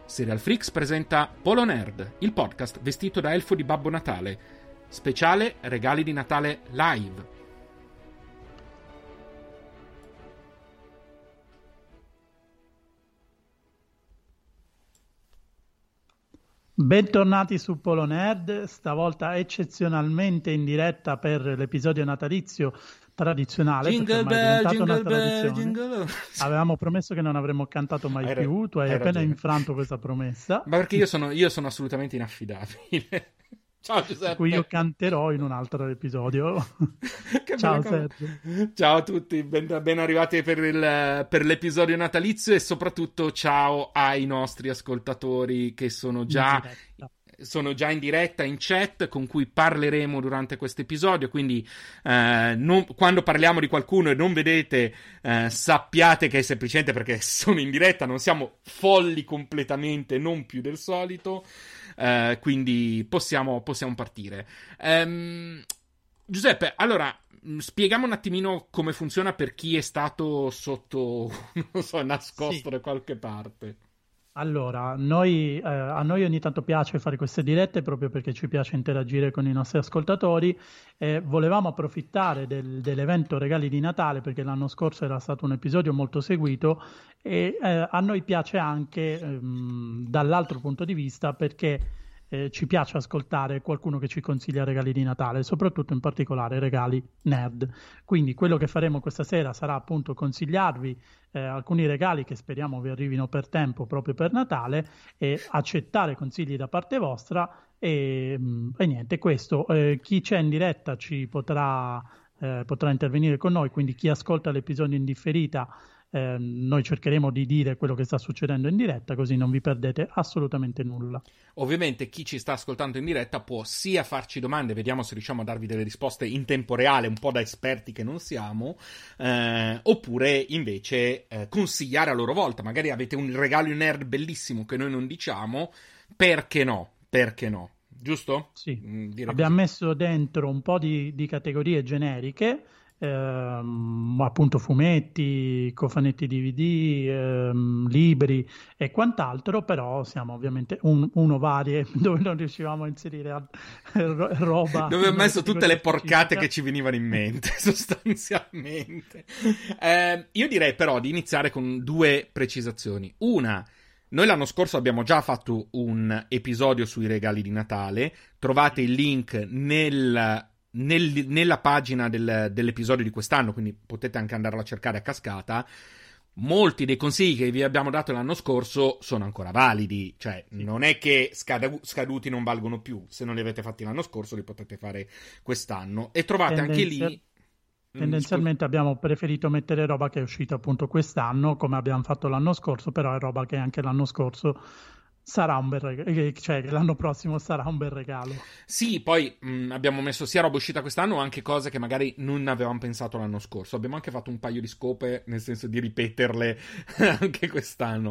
Serial Freaks presenta Polo Nerd, il podcast vestito da elfo di Babbo Natale. Speciale regali di Natale live. Bentornati su Polo Nerd, stavolta eccezionalmente in diretta per l'episodio natalizio tradizionale. Jingle bell, jingle bell, jingle bell. Avevamo promesso che non avremmo cantato mai più, tu hai appena ragione. Infranto questa promessa. Ma perché io sono assolutamente inaffidabile. Ciao Giuseppe. Cui io canterò in un altro episodio. Ciao Sergio. Ciao a tutti, ben arrivati per l'episodio natalizio e soprattutto ciao ai nostri ascoltatori che sono già in diretta in chat, con cui parleremo durante questo episodio. Quindi quando parliamo di qualcuno e non vedete, sappiate che è semplicemente perché sono in diretta, non siamo folli completamente, non più del solito. Quindi possiamo partire. Giuseppe, allora spieghiamo un attimino come funziona per chi è stato sotto, non so, nascosto da qualche parte. Allora, a noi ogni tanto piace fare queste dirette proprio perché ci piace interagire con i nostri ascoltatori. Volevamo approfittare dell'evento Regali di Natale perché l'anno scorso era stato un episodio molto seguito e a noi piace anche dall'altro punto di vista perché ci piace ascoltare qualcuno che ci consiglia regali di Natale, soprattutto in particolare regali nerd. Quindi quello che faremo questa sera sarà appunto consigliarvi alcuni regali che speriamo vi arrivino per tempo proprio per Natale e accettare consigli da parte vostra e niente, questo. Chi c'è in diretta ci potrà intervenire con noi, quindi chi ascolta l'episodio in differita noi cercheremo di dire quello che sta succedendo in diretta, così non vi perdete assolutamente nulla. Ovviamente chi ci sta ascoltando in diretta può sia farci domande, vediamo se riusciamo a darvi delle risposte in tempo reale, un po' da esperti che non siamo, oppure invece consigliare a loro volta. Magari avete un regalo in nerd bellissimo che noi non diciamo, perché no? Giusto? Sì, abbiamo messo dentro un po' di categorie generiche, appunto fumetti, cofanetti DVD, libri e quant'altro, però siamo ovviamente uno varie dove non riuscivamo a inserire roba. Dove ho messo tutte le porcate che ci venivano in mente, sostanzialmente. Io direi però di iniziare con due precisazioni. Una: noi l'anno scorso abbiamo già fatto un episodio sui regali di Natale, trovate il link nella pagina dell'episodio di quest'anno, quindi potete anche andarlo a cercare a cascata. Molti dei consigli che vi abbiamo dato l'anno scorso sono ancora validi, cioè non è che scaduti non valgono più. Se non li avete fatti l'anno scorso li potete fare quest'anno e trovate anche lì. Tendenzialmente abbiamo preferito mettere roba che è uscita appunto quest'anno, come abbiamo fatto l'anno scorso, però è roba che anche l'anno scorso sarà un bel regalo, cioè l'anno prossimo sarà un bel regalo. Sì, poi abbiamo messo sia roba uscita quest'anno, ma anche cose che magari non avevamo pensato l'anno scorso. Abbiamo anche fatto un paio di scope, nel senso di ripeterle anche quest'anno.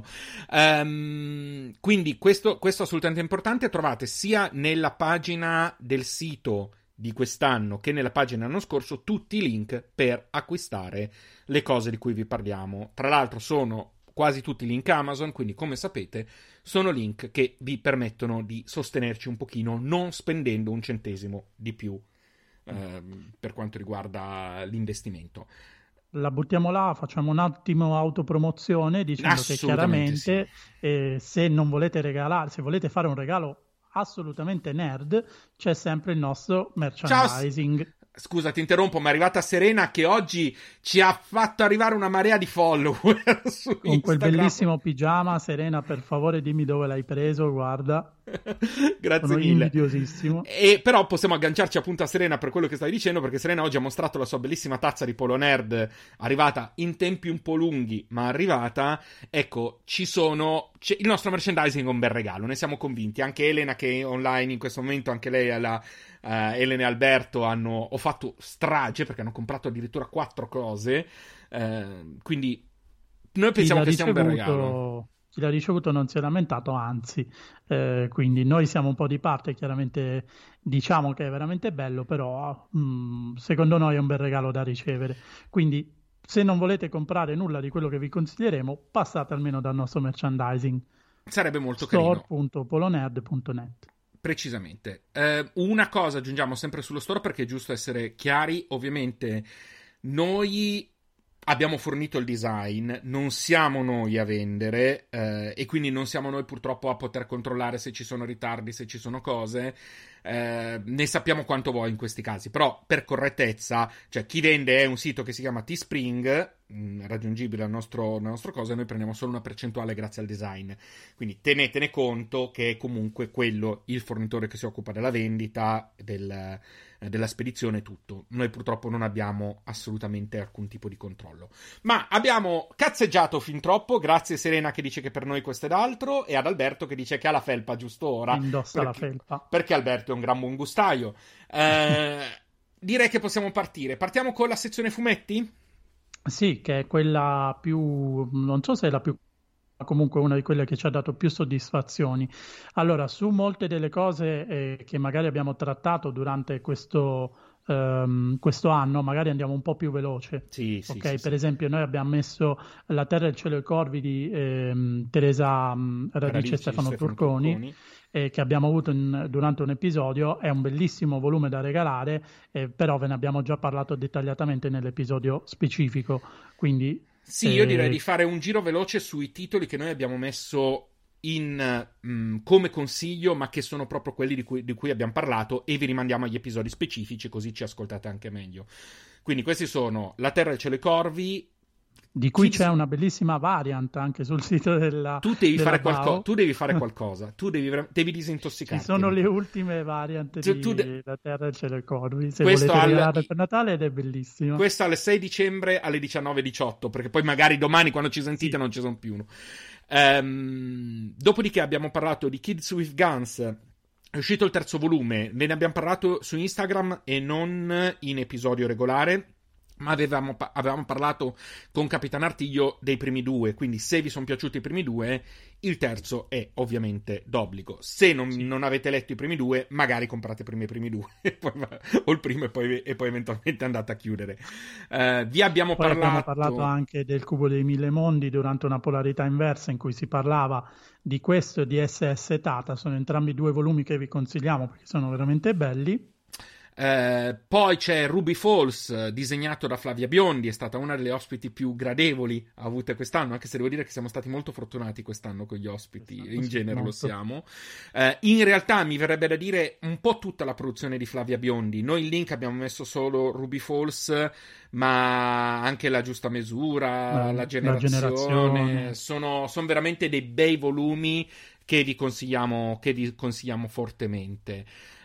Quindi questo è assolutamente importante. Trovate sia nella pagina del sito di quest'anno che nella pagina dell'anno scorso tutti i link per acquistare le cose di cui vi parliamo. Tra l'altro sono quasi tutti link Amazon, quindi come sapete sono link che vi permettono di sostenerci un pochino non spendendo un centesimo di più per quanto riguarda l'investimento. La buttiamo là, facciamo un attimo autopromozione dicendo che chiaramente sì. Se non volete regalare, se volete fare un regalo assolutamente nerd, c'è sempre il nostro merchandising. Ciao. Scusa, ti interrompo, ma è arrivata Serena che oggi ci ha fatto arrivare una marea di follower su Instagram. Con quel bellissimo pigiama. Serena, per favore dimmi dove l'hai preso, guarda. Grazie Sono mille. invidiosissimo. E però possiamo agganciarci appunto a Serena per quello che stavi dicendo, perché Serena oggi ha mostrato la sua bellissima tazza di Polo Nerd, arrivata in tempi un po' lunghi, ma arrivata. Ecco, il nostro merchandising è un bel regalo, ne siamo convinti. Anche Elena, che è online in questo momento, anche lei Elena e Alberto ho fatto strage perché hanno comprato addirittura 4 cose, quindi noi pensiamo che sia un bel regalo. Chi l'ha ricevuto non si è lamentato, anzi, quindi noi siamo un po' di parte, chiaramente diciamo che è veramente bello, però secondo noi è un bel regalo da ricevere. Quindi se non volete comprare nulla di quello che vi consiglieremo, passate almeno dal nostro merchandising. Sarebbe molto carino. store.polonerd.net. Precisamente. Una cosa aggiungiamo sempre sullo store, perché è giusto essere chiari. Ovviamente noi abbiamo fornito il design, non siamo noi a vendere, e quindi non siamo noi purtroppo a poter controllare se ci sono ritardi, se ci sono cose. Ne sappiamo quanto vuoi in questi casi, però per correttezza, cioè chi vende è un sito che si chiama Teespring, raggiungibile al nostro cosa, e noi prendiamo solo una percentuale grazie al design. Quindi tenetene conto che è comunque quello il fornitore che si occupa della vendita, della spedizione, tutto. Noi purtroppo non abbiamo assolutamente alcun tipo di controllo. Ma abbiamo cazzeggiato fin troppo. Grazie Serena che dice che per noi questo è d'altro, e ad Alberto che dice che ha la felpa giusto ora. Indossa la felpa. Perché Alberto è un gran buon gustaio. Direi che possiamo partire. Partiamo con la sezione fumetti? Sì, che è quella più, non so se è la più, ma comunque una di quelle che ci ha dato più soddisfazioni. Allora, su molte delle cose che magari abbiamo trattato durante questo anno, magari andiamo un po' più veloce. Sì, sì, Ok, sì, per sì. esempio, noi abbiamo messo La terra, il cielo e i corvi di Teresa Radice e Radici, Stefano Stefano Turconi, Turconi. che abbiamo avuto durante un episodio. È un bellissimo volume da regalare, però ve ne abbiamo già parlato dettagliatamente nell'episodio specifico. Quindi, Sì, io direi di fare un giro veloce sui titoli che noi abbiamo messo come consiglio, ma che sono proprio quelli di cui abbiamo parlato, e vi rimandiamo agli episodi specifici, così ci ascoltate anche meglio. Quindi questi sono La terra, il cielo e i corvi. di cui c'è una bellissima variant anche sul sito Tu devi della fare BAO. tu devi fare qualcosa, tu devi Ci disintossicarti. sono le ultime variant di La terra, il cielo e i corvi, se Questo volete regalarle per Natale, ed è bellissimo. questo al 6 dicembre alle 19:18, perché poi magari domani quando ci sentite Sì. non ci sono più. Dopodiché abbiamo parlato di Kids with Guns. È uscito il terzo volume, ne abbiamo parlato su Instagram e non in episodio regolare, ma avevamo parlato con Capitan Artiglio dei primi due, quindi se vi sono piaciuti i primi due, il terzo è ovviamente d'obbligo. Se non avete letto i primi due, magari comprate prima i primi due o il primo, e poi eventualmente andate a chiudere. Vi abbiamo Poi abbiamo parlato parlato anche del Cubo dei Mille Mondi durante una polarità inversa, in cui si parlava di questo e di SS Tata. Sono entrambi due volumi che vi consigliamo perché sono veramente belli. Poi c'è Ruby Falls, disegnato da Flavia Biondi, è stata una delle ospiti più gradevoli avute quest'anno, anche se devo dire che siamo stati molto fortunati quest'anno con gli ospiti, in genere molto. lo siamo. In realtà mi verrebbe da dire un po' tutta la produzione di Flavia Biondi. Noi in link abbiamo messo solo Ruby Falls, ma anche La Giusta Misura, La Generazione. Sono veramente dei bei volumi che vi consigliamo fortemente.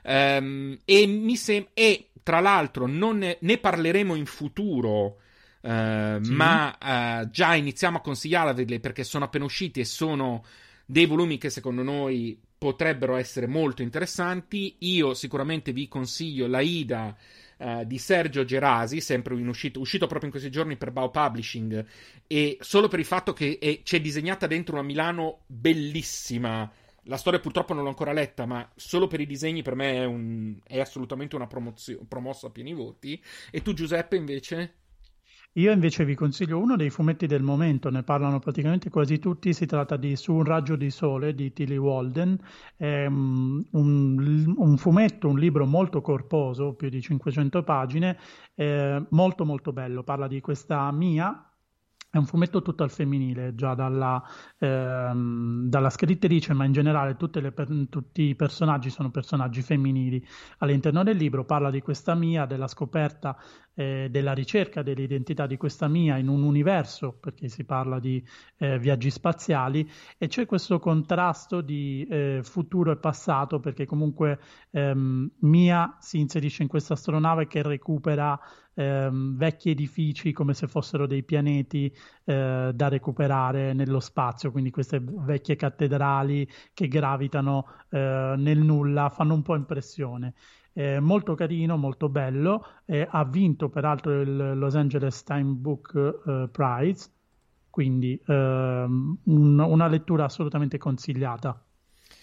E tra l'altro ne parleremo in futuro, sì, ma già iniziamo a consigliarveli perché sono appena usciti e sono dei volumi che secondo noi potrebbero essere molto interessanti. Io sicuramente vi consiglio l'Aida di Sergio Gerasi, sempre uscito proprio in questi giorni per Bao Publishing, e solo per il fatto che c'è disegnata dentro una Milano bellissima. La storia purtroppo non l'ho ancora letta, ma solo per i disegni per me è assolutamente una promossa a pieni voti. E tu, Giuseppe, invece? Io invece vi consiglio uno dei fumetti del momento, ne parlano praticamente quasi tutti. Si tratta di Su un raggio di sole di Tilly Walden. È un fumetto, un libro molto corposo, più di 500 pagine, molto molto bello. Parla di questa Mia. È un fumetto tutto al femminile, già dalla scrittrice, ma in generale tutti i personaggi sono personaggi femminili. All'interno del libro parla di questa Mia, della scoperta, della ricerca dell'identità di questa Mia in un universo, perché si parla di viaggi spaziali, e c'è questo contrasto di futuro e passato, perché comunque Mia si inserisce in questa astronave che recupera vecchi edifici come se fossero dei pianeti da recuperare nello spazio, quindi queste vecchie cattedrali che gravitano nel nulla fanno un po' impressione. Molto carino, molto bello, ha vinto peraltro il Los Angeles Times Book Prize, quindi una lettura assolutamente consigliata.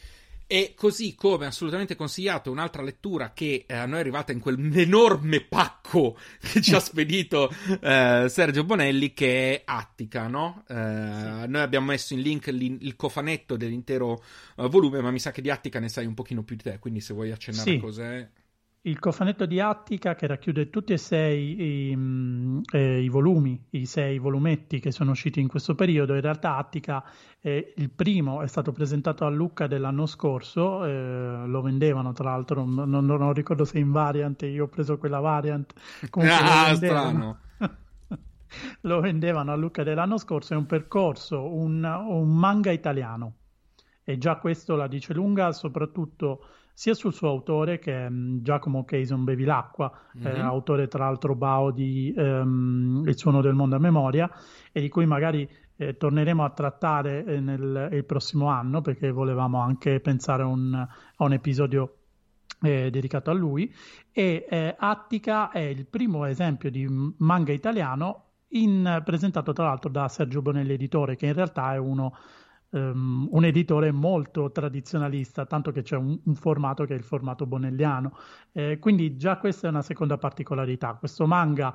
E così come assolutamente consigliato un'altra lettura che a noi è arrivata in quell'enorme pacco che ci ha spedito Sergio Bonelli, che è Attica, no? Sì. Noi abbiamo messo in link il cofanetto dell'intero volume, ma mi sa che di Attica ne sai un pochino più di te, quindi se vuoi accennare a cos'è... Il cofanetto di Attica, che racchiude tutti e 6 i volumi, i 6 volumetti che sono usciti in questo periodo. In realtà Attica, il primo è stato presentato a Lucca dell'anno scorso, lo vendevano tra l'altro, non ricordo se in variant, io ho preso quella variant. Comunque strano! Lo vendevano a Lucca dell'anno scorso, è un percorso, un manga italiano. E già questo la dice lunga, soprattutto sia sul suo autore, che è Giacomo Cason Bevilacqua, autore tra l'altro Bao di Il suono del mondo a memoria, e di cui magari torneremo a trattare il prossimo anno, perché volevamo anche pensare a un episodio dedicato a lui. E Attica è il primo esempio di manga italiano presentato tra l'altro da Sergio Bonelli editore, che in realtà è un editore molto tradizionalista, tanto che c'è un formato che è il formato bonelliano. Quindi già questa è una seconda particolarità. Questo manga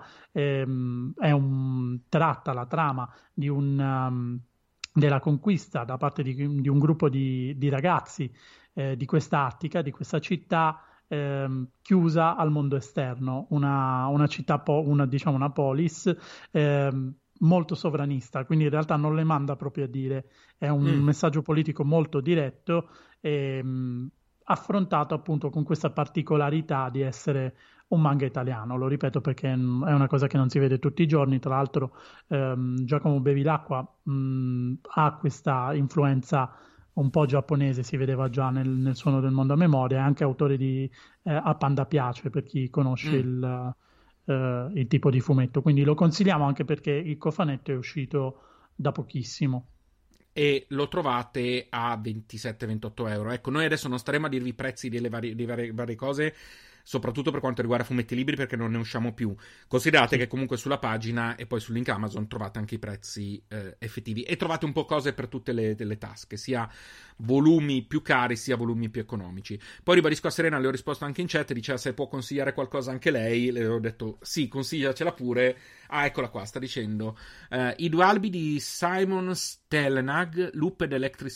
tratta la trama della conquista da parte di un gruppo di ragazzi di questa Attica, di questa città chiusa al mondo esterno, una città, diciamo una polis molto sovranista, quindi in realtà non le manda proprio a dire, è un messaggio politico molto diretto, affrontato appunto con questa particolarità di essere un manga italiano. Lo ripeto perché è una cosa che non si vede tutti i giorni. Tra l'altro Giacomo Bevilacqua ha questa influenza un po' giapponese, si vedeva già nel suono del mondo a memoria, è anche autore di A Panda Piace, per chi conosce il tipo di fumetto, quindi lo consigliamo anche perché il cofanetto è uscito da pochissimo. E lo trovate a 27-28 euro. Ecco, noi adesso non staremo a dirvi i prezzi delle varie cose, soprattutto per quanto riguarda fumetti libri, perché non ne usciamo più. Considerate che comunque sulla pagina e poi sul link Amazon trovate anche i prezzi effettivi, e trovate un po' cose per tutte le tasche, sia volumi più cari sia volumi più economici. Poi ribadisco a Serena, le ho risposto anche in chat, diceva se può consigliare qualcosa anche lei, le ho detto sì, consigliacela pure. Ah, eccola qua, sta dicendo i 2 albi di Simon Stelenag, Loop ed Electric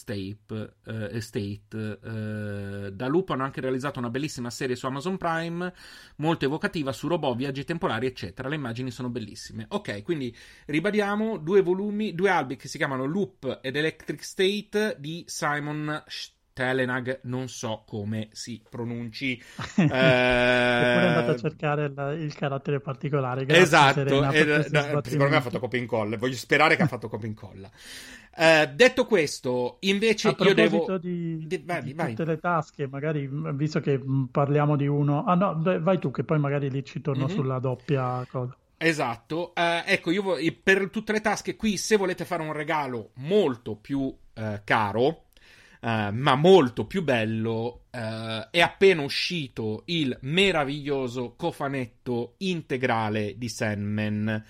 State. Da Loop hanno anche realizzato una bellissima serie su Amazon Prime, molto evocativa, su robot, viaggi temporali eccetera. Le immagini sono bellissime. Ok, quindi ribadiamo 2 albi che si chiamano Loop ed Electric State di Simon Stelenag, non so come si pronunci. Eppure è andato a cercare il carattere particolare. Grazie, esatto, secondo me ha fatto copia e incolla. Voglio sperare che ha fatto copia e incolla. Detto questo, invece, io devo di tutte le tasche, magari visto che parliamo di uno. Ah no, vai tu, che poi magari lì ci torno sulla doppia cosa. Esatto, ecco, io per tutte le tasche qui, se volete fare un regalo molto più caro, ma molto più bello, è appena uscito il meraviglioso cofanetto integrale di Sandman.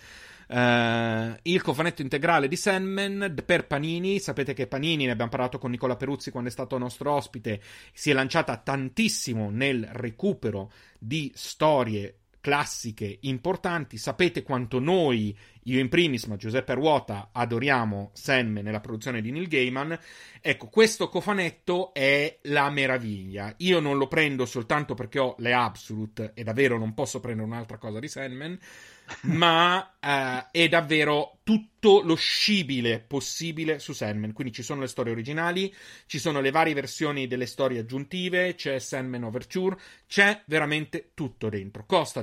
Il cofanetto integrale di Sandman per Panini. Sapete che Panini, ne abbiamo parlato con Nicola Peruzzi quando è stato nostro ospite, si è lanciata tantissimo nel recupero di storie classiche importanti. Sapete quanto noi, io in primis, ma Giuseppe Ruota, adoriamo Sandman nella produzione di Neil Gaiman. Ecco, questo cofanetto è la meraviglia. Io non lo prendo soltanto perché ho le Absolute e davvero non posso prendere un'altra cosa di Sandman, ma è davvero tutto lo scibile possibile su Sandman. Quindi ci sono le storie originali, ci sono le varie versioni delle storie aggiuntive, c'è Sandman Overture, c'è veramente tutto dentro. Costa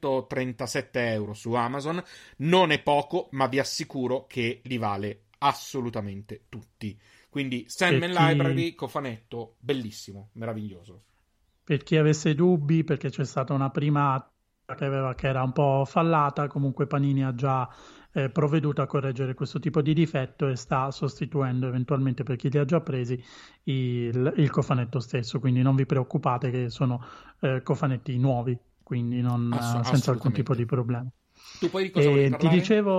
237 euro su Amazon, non è poco, ma vi assicuro che li vale assolutamente tutti. Quindi Sandman Library, cofanetto, bellissimo, meraviglioso. Per chi avesse dubbi, perché c'è stata una prima che era un po' fallata, comunque Panini ha già provveduto a correggere questo tipo di difetto e sta sostituendo eventualmente, per chi li ha già presi, il cofanetto stesso, quindi non vi preoccupate che sono cofanetti nuovi, quindi senza alcun tipo di problema. Tu poi di cosa volevi parlare? Ti dicevo,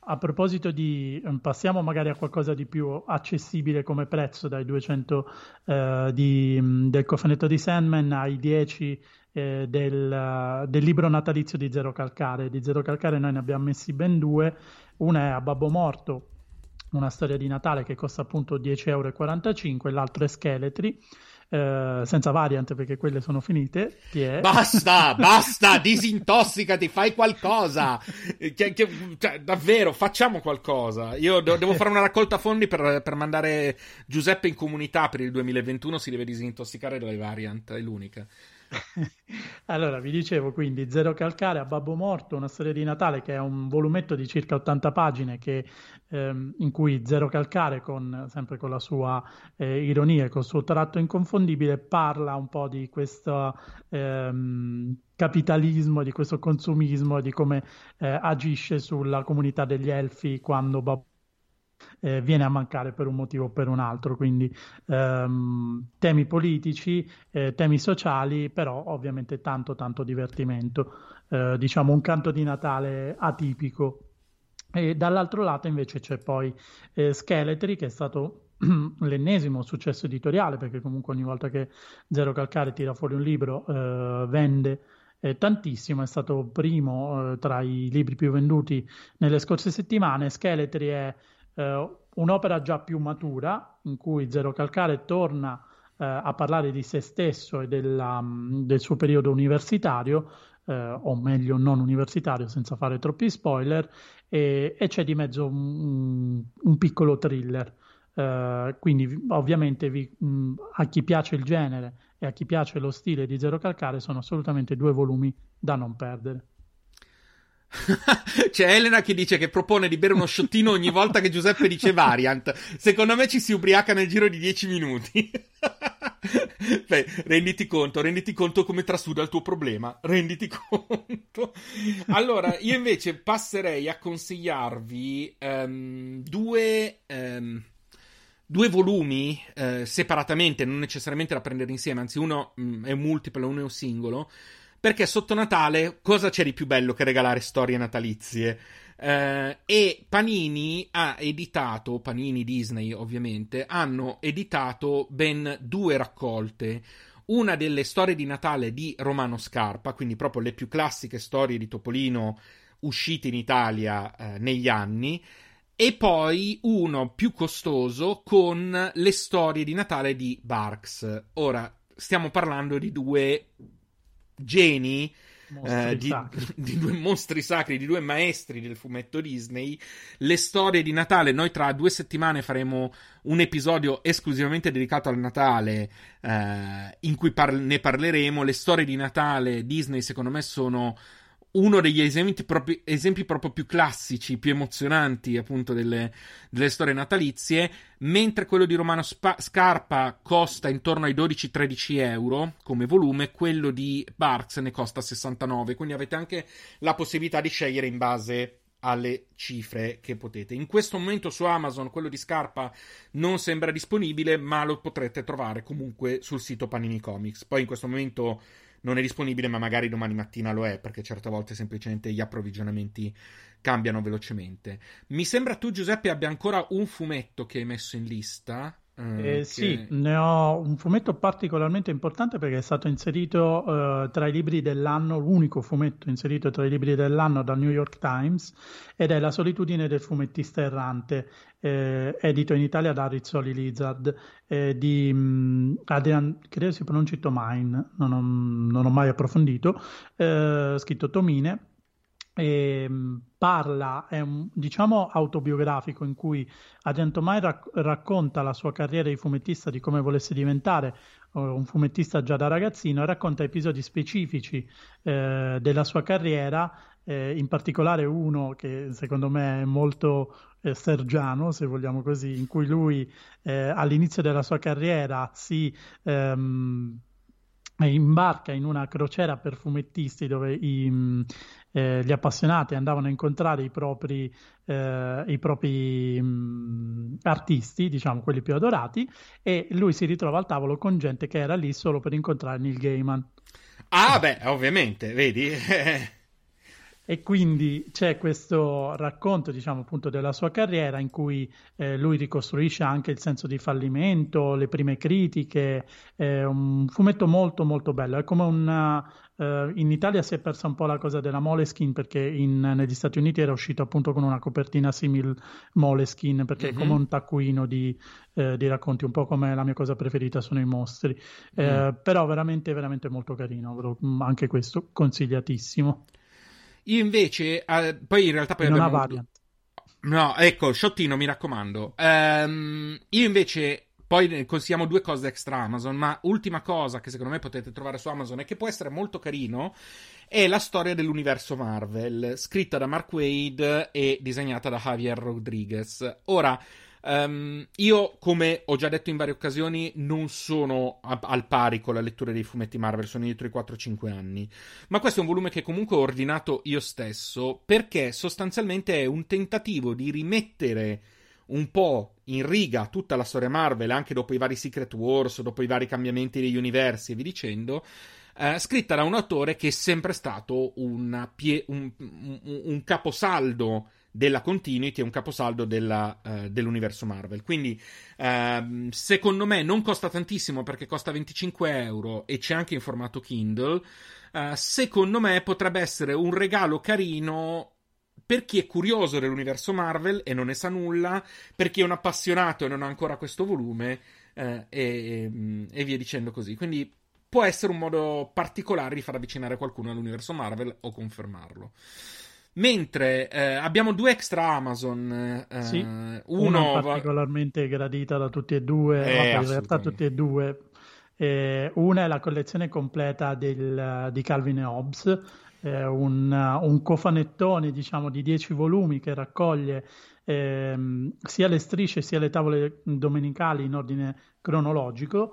a proposito di, passiamo magari a qualcosa di più accessibile come prezzo, dai 200 del cofanetto di Sandman ai 10 del libro natalizio di Zero Calcare. Di Zero Calcare noi ne abbiamo messi ben due, una è A Babbo Morto, una storia di Natale che costa appunto 10,45 €, l'altro è Scheletri, senza variant perché quelle sono finite. Basta, disintossicati, fai qualcosa. Cioè, davvero, facciamo qualcosa. Io devo fare una raccolta fondi per mandare Giuseppe in comunità per il 2021, si deve disintossicare dalle variant, è l'unica. Allora, vi dicevo quindi Zero Calcare, A Babbo Morto, una storia di Natale che è un volumetto di circa 80 pagine in cui Zero Calcare, sempre con la sua ironia e col suo tratto inconfondibile, parla un po' di questo capitalismo, di questo consumismo, di come agisce sulla comunità degli elfi quando Babbo viene a mancare per un motivo o per un altro, quindi temi politici, temi sociali, però ovviamente tanto divertimento, diciamo un canto di Natale atipico. E dall'altro lato invece c'è poi Scheletri, che è stato l'ennesimo successo editoriale, perché comunque ogni volta che Zero Calcare tira fuori un libro vende tantissimo, è stato primo tra i libri più venduti nelle scorse settimane. Scheletri è un'opera già più matura, in cui Zero Calcare torna a parlare di se stesso e del suo periodo universitario, o meglio non universitario, senza fare troppi spoiler, e c'è di mezzo un piccolo thriller. Quindi ovviamente a chi piace il genere e a chi piace lo stile di Zero Calcare sono assolutamente due volumi da non perdere. C'è Elena che dice che propone di bere uno sciottino ogni volta che Giuseppe dice variant. Secondo me ci si ubriaca nel giro di 10 minuti. Beh, renditi conto come trasuda il tuo problema. Renditi conto. Allora, io invece passerei a consigliarvi due volumi separatamente, non necessariamente da prendere insieme, anzi uno è un multiplo, uno è un singolo. Perché sotto Natale cosa c'è di più bello che regalare storie natalizie? E Panini ha editato, Panini Disney ovviamente, hanno editato ben due raccolte. Una delle storie di Natale di Romano Scarpa, quindi proprio le più classiche storie di Topolino uscite in Italia negli anni, e poi uno più costoso con le storie di Natale di Barks. Ora, stiamo parlando di due geni, di due mostri sacri, di due maestri del fumetto Disney. Le storie di Natale, noi tra 2 settimane faremo un episodio esclusivamente dedicato al Natale, in cui ne parleremo. Le storie di Natale Disney secondo me sono uno degli esempi proprio più classici, più emozionanti appunto delle storie natalizie, mentre quello di Romano Scarpa costa intorno ai 12-13 euro come volume, quello di Barks ne costa 69, quindi avete anche la possibilità di scegliere in base alle cifre che potete. In questo momento su Amazon quello di Scarpa non sembra disponibile, ma lo potrete trovare comunque sul sito Panini Comics. Poi in questo momento non è disponibile, ma magari domani mattina lo è, perché certe volte semplicemente gli approvvigionamenti cambiano velocemente. Mi sembra tu, Giuseppe, abbia ancora un fumetto che hai messo in lista. Sì, ne ho un fumetto particolarmente importante perché è stato inserito tra i libri dell'anno, l'unico fumetto inserito tra i libri dell'anno dal New York Times, ed è La solitudine del fumettista errante, edito in Italia da Rizzoli Lizard, di Adrian, credo si pronunci Tomain, non ho mai approfondito, scritto Tomine. Parla, è diciamo autobiografico, in cui Adrian Tomai racconta la sua carriera di fumettista, di come volesse diventare un fumettista già da ragazzino, e racconta episodi specifici della sua carriera, in particolare uno che secondo me è molto sergiano, se vogliamo così, in cui lui all'inizio della sua carriera si imbarca in una crociera per fumettisti dove gli appassionati andavano a incontrare i propri artisti, diciamo quelli più adorati, e lui si ritrova al tavolo con gente che era lì solo per incontrare Neil Gaiman. Ah, beh, ovviamente, vedi? E quindi c'è questo racconto, diciamo, appunto della sua carriera in cui lui ricostruisce anche il senso di fallimento, le prime critiche, è un fumetto molto molto bello, è come in Italia si è persa un po' la cosa della Moleskine perché negli Stati Uniti era uscito appunto con una copertina simil Moleskine perché è come un taccuino di racconti, un po' come la mia cosa preferita sono i mostri. Però veramente veramente molto carino, anche questo consigliatissimo. Io invece, poi in realtà poi In una abbiamo avuto... variant. No, ecco, sciottino, mi raccomando. Io invece, poi ne consigliamo due cose extra Amazon, ma ultima cosa che secondo me potete trovare su Amazon e che può essere molto carino è la storia dell'universo Marvel, scritta da Mark Waid e disegnata da Javier Rodriguez. Ora, io, come ho già detto in varie occasioni, non sono al pari con la lettura dei fumetti Marvel, sono dietro i 4-5 anni. Ma questo è un volume che comunque ho ordinato io stesso, perché sostanzialmente è un tentativo di rimettere un po' in riga tutta la storia Marvel, anche dopo i vari Secret Wars, dopo i vari cambiamenti degli universi e vi dicendo, scritta da un autore che è sempre stato un caposaldo della continuity, è un caposaldo dell'universo Marvel. Quindi secondo me non costa tantissimo perché costa 25 € e c'è anche in formato Kindle. Secondo me potrebbe essere un regalo carino per chi è curioso dell'universo Marvel e non ne sa nulla, per chi è un appassionato e non ha ancora questo volume, e via dicendo così. Quindi può essere un modo particolare di far avvicinare qualcuno all'universo Marvel o confermarlo. Mentre abbiamo due extra Amazon, Sì, uno particolarmente gradita da tutti e due, vabbè, in realtà tutti assolutamente. e due. Una è la collezione completa di Calvin e Hobbes, un cofanettone, diciamo, di 10 volumi che raccoglie sia le strisce sia le tavole domenicali in ordine cronologico.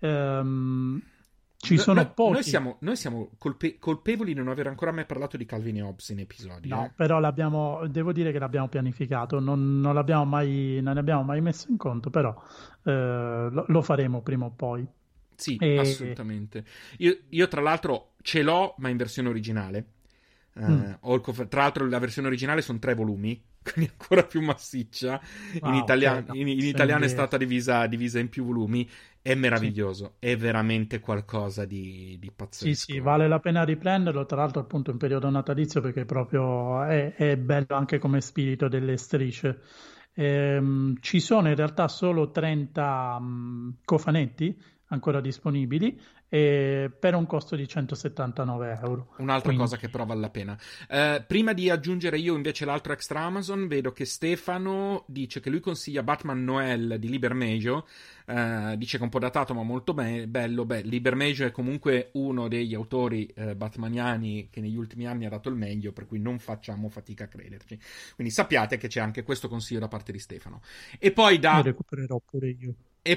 Ci sono pochi. Noi siamo colpevoli di non aver ancora mai parlato di Calvin e Hobbes in episodi. No, però devo dire che l'abbiamo pianificato, non non ne abbiamo mai messo in conto, però lo faremo prima o poi. Sì, E, assolutamente. Io tra l'altro ce l'ho, ma in versione originale. mm, Tra l'altro la versione originale sono 3 volumi, quindi ancora più massiccia. In, ok, italiano, no, in se italiano è stata invece, divisa in più volumi. È sì. meraviglioso, è veramente qualcosa di Sì, sì, pazzesco. vale la pena riprenderlo, tra l'altro appunto in periodo natalizio perché proprio è bello anche come spirito delle strisce. Ci sono in realtà solo 30 cofanetti ancora disponibili per un costo di 179 euro. Un'altra cosa che Quindi però vale la pena. Prima di aggiungere io invece l'altro extra Amazon, vedo che Stefano dice che lui consiglia Batman Noel di Liber Mejo. Dice che è un po' datato ma molto bello. Beh, Liber Mejo è comunque uno degli autori batmaniani che negli ultimi anni ha dato il meglio, per cui non facciamo fatica a crederci. Quindi sappiate che c'è anche questo consiglio da parte di Stefano. E poi lo da recupererò pure io.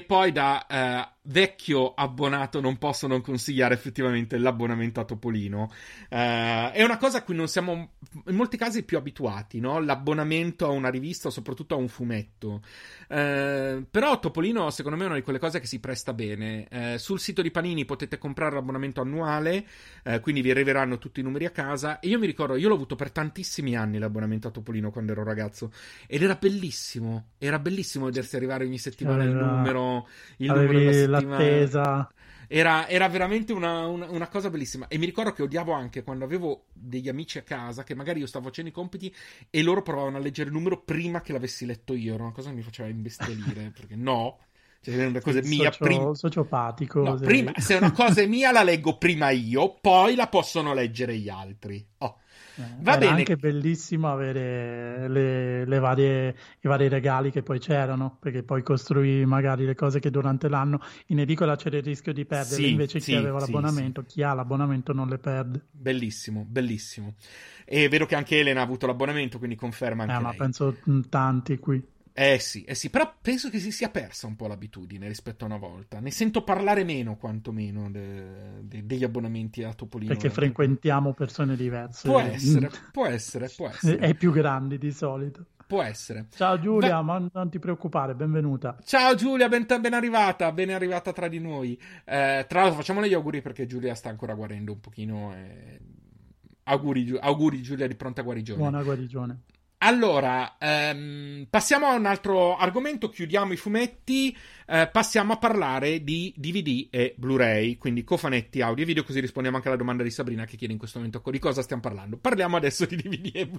vecchio abbonato non posso non consigliare effettivamente l'abbonamento a Topolino. È una cosa a cui non siamo in molti casi più abituati, no? L'abbonamento a una rivista o soprattutto a un fumetto. Però Topolino secondo me è una di quelle cose che si presta bene. Sul sito di Panini potete comprare l'abbonamento annuale, quindi vi arriveranno tutti i numeri a casa. E io mi ricordo, io l'ho avuto per tantissimi anni l'abbonamento a Topolino quando ero ragazzo ed era bellissimo vedersi arrivare ogni settimana il numero della Avevi settimana. l'attesa. Era veramente una cosa bellissima. E mi ricordo che odiavo anche quando avevo degli amici a casa che magari io stavo facendo i compiti e loro provavano a leggere il numero prima che l'avessi letto io. Era una cosa che mi faceva imbestialire perché no. Cioè, se una cosa è Sì, mia prima. sociopatico No, prima, sei. se una cosa è mia la leggo prima io, poi la possono leggere gli altri. Oh. Va Era bene. anche bellissimo avere i vari regali che poi c'erano, perché poi costruì magari le cose che durante l'anno in edicola c'era il rischio di perderle, Sì, invece chi sì, aveva sì, sì. l'abbonamento, chi ha l'abbonamento non le perde. Bellissimo, bellissimo. E vedo che anche Elena ha avuto l'abbonamento, quindi conferma anche Ma lei. penso tanti qui. Eh sì, però penso che si sia persa un po' l'abitudine rispetto a una volta. Ne sento parlare meno, quantomeno, degli abbonamenti a Topolino. Perché frequentiamo persone Può diverse essere, può essere, può essere, e più grandi di solito. può essere. Ciao Va- Giulia, ma non ti preoccupare, benvenuta. Ciao Giulia, ben arrivata tra di noi. Tra l'altro facciamole gli auguri perché Giulia sta ancora guarendo un pochino. auguri Giulia di pronta guarigione. Buona guarigione. Allora, passiamo a un altro argomento, chiudiamo i fumetti, passiamo a parlare di DVD e Blu-ray, quindi cofanetti, audio e video, così rispondiamo anche alla domanda di Sabrina che chiede in questo momento di cosa stiamo parlando. Parliamo adesso di DVD e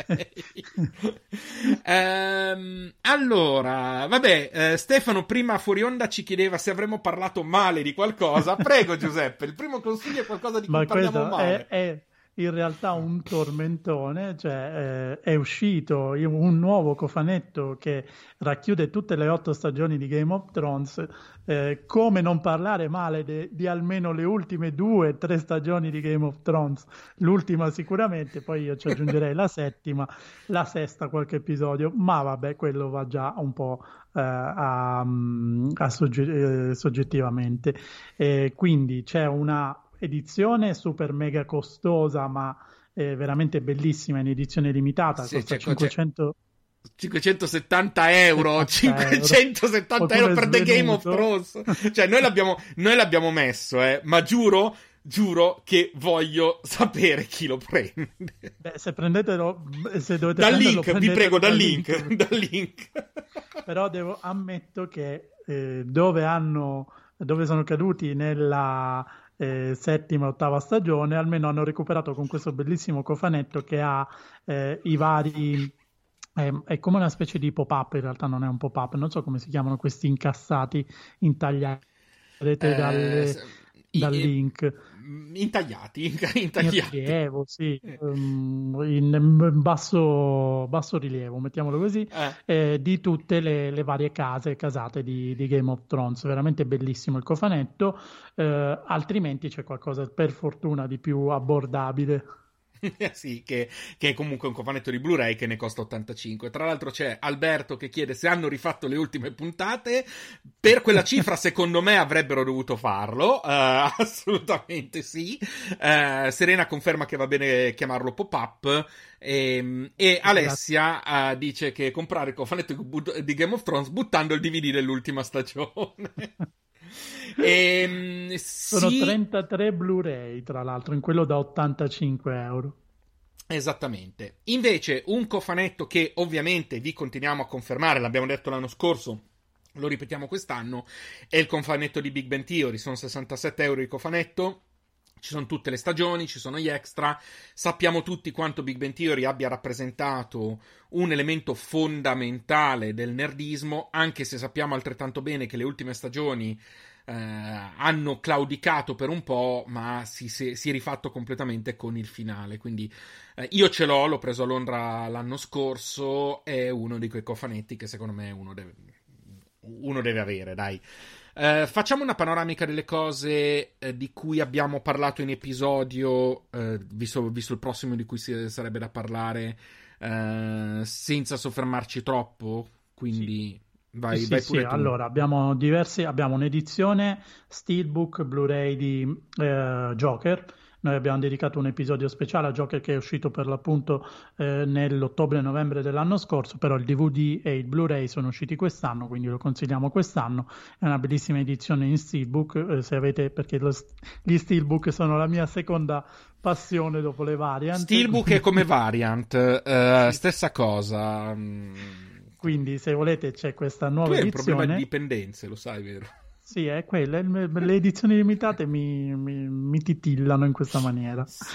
Blu-ray. Allora, vabbè, Stefano prima fuori onda ci chiedeva se avremmo parlato male di qualcosa. Prego Giuseppe, il primo consiglio è qualcosa di cui parliamo male. È in realtà un tormentone, cioè è uscito un nuovo cofanetto che racchiude tutte le 8 stagioni di Game of Thrones. Come non parlare male di almeno le ultime 2-3 stagioni di Game of Thrones, l'ultima sicuramente, poi io ci aggiungerei la settima, la sesta qualche episodio, ma vabbè, quello va già un po' soggettivamente. Quindi c'è una edizione super mega costosa, ma veramente bellissima, in edizione limitata, costa 570 euro, 570 euro per The Game of Thrones. Cioè, noi l'abbiamo messo, ma giuro che voglio sapere chi lo prende. Beh, se prendetelo, se dovete dal prenderlo, link, vi prego, dal link. Però ammetto che dove sono caduti nella settima, ottava stagione, almeno hanno recuperato con questo bellissimo cofanetto che ha i vari... è come una specie di pop-up, in realtà non è un pop-up, non so come si chiamano questi incassati, intagliati, vedete dal link. Intagliati. In rilievo, sì, in basso rilievo, mettiamolo così, di tutte le varie casate di Game of Thrones. Veramente bellissimo il cofanetto, altrimenti c'è qualcosa per fortuna di più abbordabile. Sì, che è comunque un cofanetto di Blu-ray che ne costa 85. Tra l'altro c'è Alberto che chiede se hanno rifatto le ultime puntate. Per quella cifra secondo me avrebbero dovuto farlo, assolutamente sì. Serena conferma che va bene chiamarlo pop-up, e Alessia dice che comprare il cofanetto di Game of Thrones buttando il DVD dell'ultima stagione. Sono 33 Blu-ray, tra l'altro, in quello da 85 euro. Esattamente. Invece un cofanetto che ovviamente vi continuiamo a confermare, l'abbiamo detto l'anno scorso, lo ripetiamo quest'anno, è il cofanetto di Big Bang Theory. Sono 67 euro il cofanetto, ci sono tutte le stagioni, ci sono gli extra. Sappiamo tutti quanto Big Bang Theory abbia rappresentato un elemento fondamentale del nerdismo, anche se sappiamo altrettanto bene che le ultime stagioni hanno claudicato per un po', ma si è rifatto completamente con il finale. Quindi io l'ho preso a Londra l'anno scorso, è uno di quei cofanetti che secondo me uno deve avere, dai. Facciamo una panoramica delle cose di cui abbiamo parlato in episodio, visto il prossimo di cui sarebbe da parlare, senza soffermarci troppo, quindi sì. Vai pure tu. Allora, abbiamo un'edizione Steelbook Blu-ray di Joker. Noi abbiamo dedicato un episodio speciale a Joker che è uscito per l'appunto nell'ottobre-novembre dell'anno scorso, però il DVD e il Blu-ray sono usciti quest'anno, quindi lo consigliamo quest'anno. È una bellissima edizione in Steelbook, se avete, perché gli Steelbook sono la mia seconda passione dopo le variant. Steelbook è come variant, stessa cosa. Quindi se volete c'è questa nuova edizione. È un problema di dipendenze, lo sai, vero? Sì, è quella. Le edizioni limitate mi titillano in questa maniera. Sì.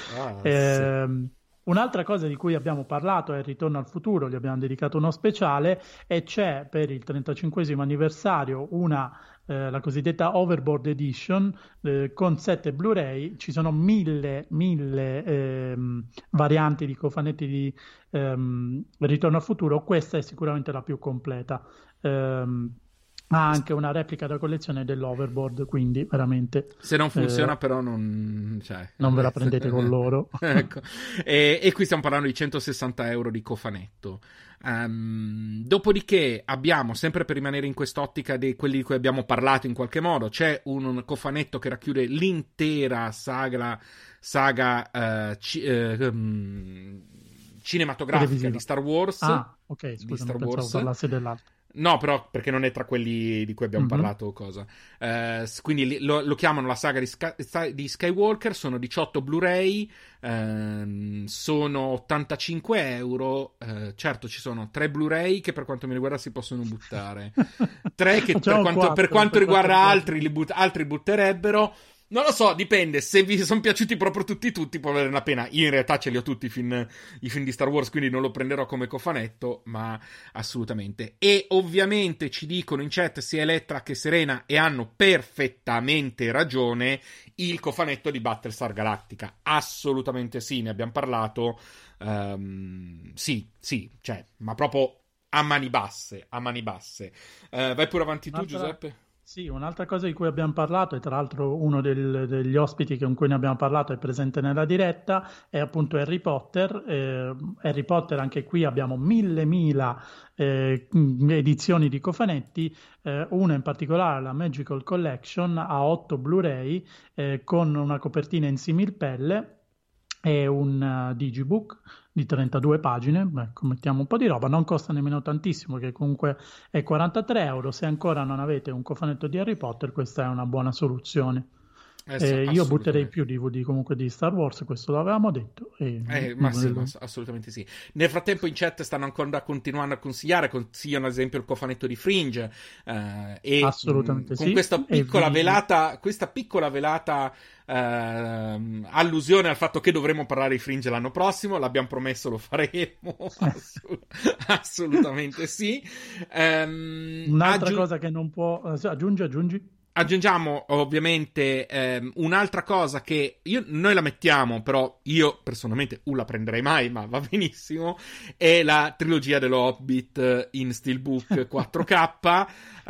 Un'altra cosa di cui abbiamo parlato è il Ritorno al futuro, gli abbiamo dedicato uno speciale, e c'è per il 35esimo anniversario la cosiddetta Overboard Edition con 7 Blu-ray. Ci sono mille varianti di cofanetti di Ritorno al futuro. Questa è sicuramente la più completa. Ha anche una replica da collezione dell'Overboard, quindi veramente... Se non funziona però non ve la prendete con loro. Ecco. E qui stiamo parlando di 160 euro di cofanetto. Dopodiché abbiamo, sempre per rimanere in quest'ottica di quelli di cui abbiamo parlato in qualche modo, c'è un cofanetto che racchiude l'intera saga cinematografica di Star Wars. Ah, ok, scusa, di Star pensavo Wars. parlassi dell'altro. No, però perché non è tra quelli di cui abbiamo parlato o cosa. Quindi lo chiamano la saga di Skywalker, sono 18 Blu-ray, sono 85 euro. Certo, ci sono 3 Blu-ray che per quanto mi riguarda si possono buttare. 3 che per quanto riguarda altri, altri butterebbero. Non lo so, dipende. Se vi sono piaciuti proprio tutti, può valere la pena. Io in realtà ce li ho tutti i film di Star Wars, quindi non lo prenderò come cofanetto, ma assolutamente. E ovviamente ci dicono in chat sia Elettra che Serena, e hanno perfettamente ragione, il cofanetto di Battlestar Galactica. Assolutamente sì, ne abbiamo parlato. Sì, cioè, ma proprio a mani basse, a mani basse. Vai pure avanti tu, Giuseppe. Sì, un'altra cosa di cui abbiamo parlato, e tra l'altro uno degli ospiti con cui ne abbiamo parlato è presente nella diretta, è appunto Harry Potter. Harry Potter, anche qui abbiamo mille edizioni di cofanetti, una in particolare, la Magical Collection, ha 8 Blu-ray con una copertina in similpelle e un digibook di 32 pagine. Ecco, mettiamo un po' di roba, non costa nemmeno tantissimo, che comunque è 43 euro. Se ancora non avete un cofanetto di Harry Potter, questa è una buona soluzione. Io butterei più DVD comunque di Star Wars, questo l'avevamo detto. Ma assolutamente sì. Nel frattempo in chat stanno ancora continuando a consigliano ad esempio il cofanetto di Fringe, e assolutamente con questa piccola velata allusione al fatto che dovremo parlare di Fringe l'anno prossimo. L'abbiamo promesso, lo faremo. Assolutamente sì. Un'altra cosa che non può... aggiungi. Aggiungiamo ovviamente un'altra cosa che noi la mettiamo, però io personalmente la prenderei mai, ma va benissimo, è la trilogia dello Hobbit in Steelbook 4K.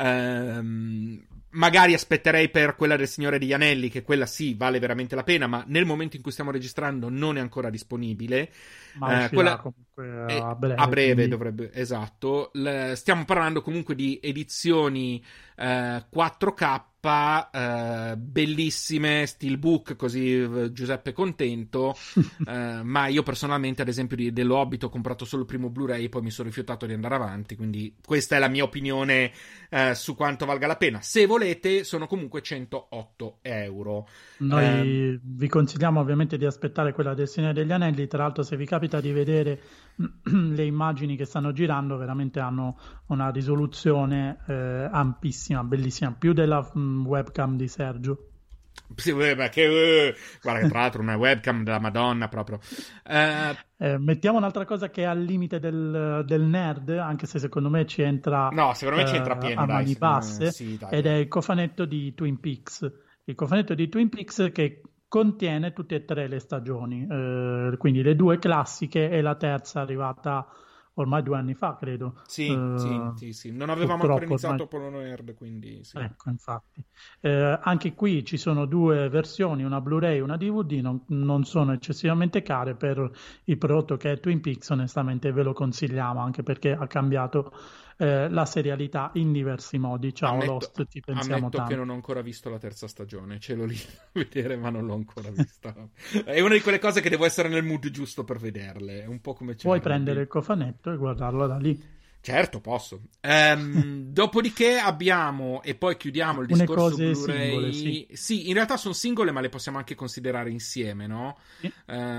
Magari aspetterei per quella del Signore degli Anelli, che quella sì vale veramente la pena, ma nel momento in cui stiamo registrando non è ancora disponibile. Ma quella comunque a breve quindi... dovrebbe, esatto. Stiamo parlando comunque di edizioni 4K, bellissime, steelbook, così Giuseppe è contento. Ma io personalmente, ad esempio, dello Hobbit ho comprato solo il primo Blu-ray, poi mi sono rifiutato di andare avanti, quindi questa è la mia opinione su quanto valga la pena. Se volete, sono comunque 108 euro. Noi vi consigliamo ovviamente di aspettare quella del Signore degli Anelli. Tra l'altro, se vi capita di vedere le immagini che stanno girando, veramente hanno una risoluzione ampissima, bellissima, più della webcam di Sergio. Sì, guarda che tra l'altro una webcam della Madonna proprio. Mettiamo un'altra cosa che è al limite del nerd, anche se secondo me ci entra, no, secondo me ci entra pieno, a mani basse, sì, ed è il cofanetto di Twin Peaks. Il cofanetto di Twin Peaks che contiene tutte e 3 le stagioni, quindi le 2 classiche e la terza arrivata ormai 2 anni fa, credo. Sì. Non avevamo ancora iniziato Polono Nerd, quindi sì. Ecco, infatti. Anche qui ci sono 2 versioni, una Blu-ray e una DVD, non sono eccessivamente care per il prodotto che è Twin Peaks, onestamente ve lo consigliamo, anche perché ha cambiato la serialità in diversi modi. Ciao Lost, ci pensiamo ammetto tanto. che non ho ancora visto la terza stagione, ce l'ho lì da vedere, ma non l'ho ancora vista. È una di quelle cose che devo essere nel mood giusto per vederle, è un po' come puoi prendere il cofanetto e guardarlo da lì. Certo, posso. Dopodiché abbiamo, e poi chiudiamo il discorso cose Blu-ray. Singole, sì, in realtà sono singole, ma le possiamo anche considerare insieme, no? Sì.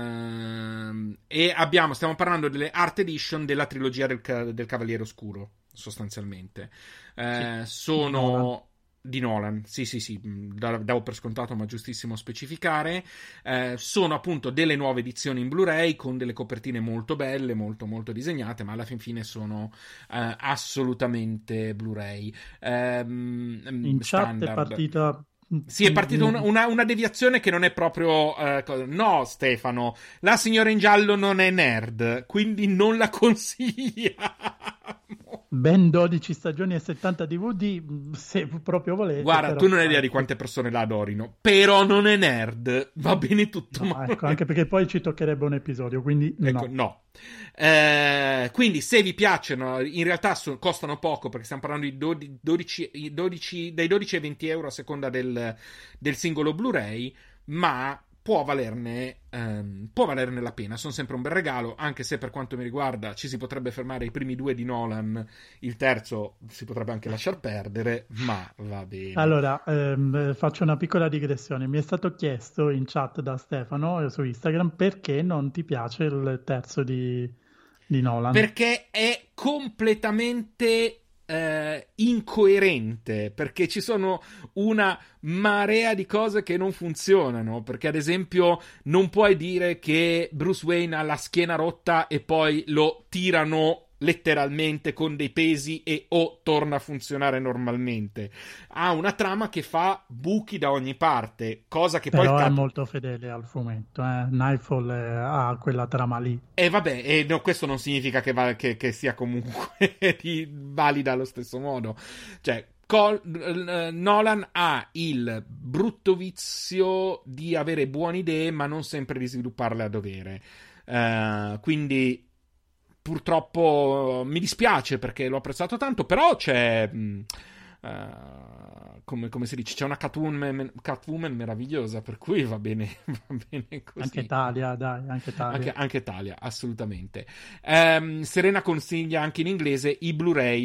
E stiamo parlando delle Art Edition della trilogia del Cavaliere Oscuro, sostanzialmente. Sono di Nolan, sì, davo per scontato, ma giustissimo specificare. Sono appunto delle nuove edizioni in Blu-ray con delle copertine molto belle, molto molto disegnate, ma alla fin fine sono assolutamente Blu-ray. In standard. chat è partita... Sì, è partita una deviazione che non è proprio... no, Stefano, la signora in giallo non è nerd, quindi non la consigliamo. Ben 12 stagioni e 70 DVD, se proprio volete. Guarda, però, tu non hai idea di quante persone la adorino, però non è nerd, va bene tutto. No, ecco, anche perché poi ci toccherebbe un episodio, quindi ecco, no. Quindi se vi piacciono, in realtà costano poco, perché stiamo parlando di 12 dai 12 ai 20 euro a seconda del singolo Blu-ray, ma può valerne la pena. Sono sempre un bel regalo, anche se per quanto mi riguarda ci si potrebbe fermare ai primi 2 di Nolan, il terzo si potrebbe anche lasciar perdere, ma va bene. Allora, faccio una piccola digressione. Mi è stato chiesto in chat da Stefano su Instagram perché non ti piace il terzo di Nolan. Perché è completamente incoerente, perché ci sono una marea di cose che non funzionano, perché ad esempio non puoi dire che Bruce Wayne ha la schiena rotta e poi lo tirano letteralmente con dei pesi e o torna a funzionare normalmente. Ha una trama che fa buchi da ogni parte, cosa che Però poi è molto fedele al fumetto. Nightfall ha quella trama lì. e vabbè, no, questo non significa che sia comunque valida allo stesso modo. Cioè, Nolan ha il brutto vizio di avere buone idee, ma non sempre di svilupparle a dovere. Quindi, purtroppo, mi dispiace perché l'ho apprezzato tanto, però c'è... come si dice, c'è una Catwoman meravigliosa, per cui va bene così. Anche Talia, dai, anche Talia. Anche Talia, assolutamente. Serena consiglia anche in inglese i Blu-ray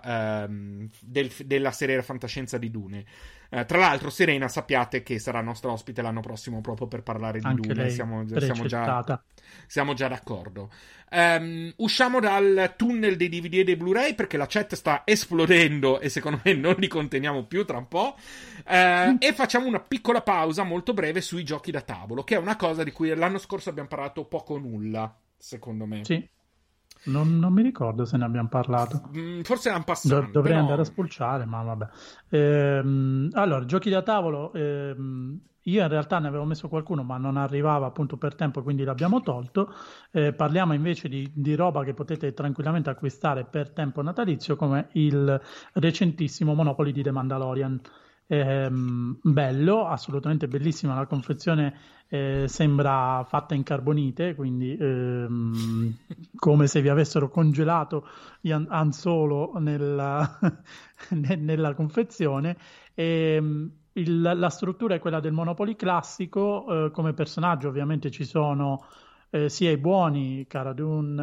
della serie Fantascienza di Dune. Tra l'altro, Serena, sappiate che sarà nostra ospite l'anno prossimo proprio per parlare di Anche Dune. lei Siamo già d'accordo. Usciamo dal tunnel dei DVD e dei Blu-ray perché la chat sta esplodendo e secondo me non li conteniamo più tra un po'. E facciamo una piccola pausa molto breve sui giochi da tavolo, che è una cosa di cui l'anno scorso abbiamo parlato poco o nulla, secondo me. Sì, non mi ricordo se ne abbiamo parlato. Forse erano passati. Dovrei andare a spulciare, ma vabbè. Allora, giochi da tavolo, io in realtà ne avevo messo qualcuno, ma non arrivava appunto per tempo, quindi l'abbiamo tolto. Parliamo invece di roba che potete tranquillamente acquistare per tempo natalizio, come il recentissimo Monopoly di The Mandalorian. Bello, assolutamente bellissima la confezione, sembra fatta in carbonite, quindi come se vi avessero congelato Han Solo nella, nella confezione. La struttura è quella del Monopoly classico, come personaggio ovviamente ci sono sia i buoni, Cara Dune,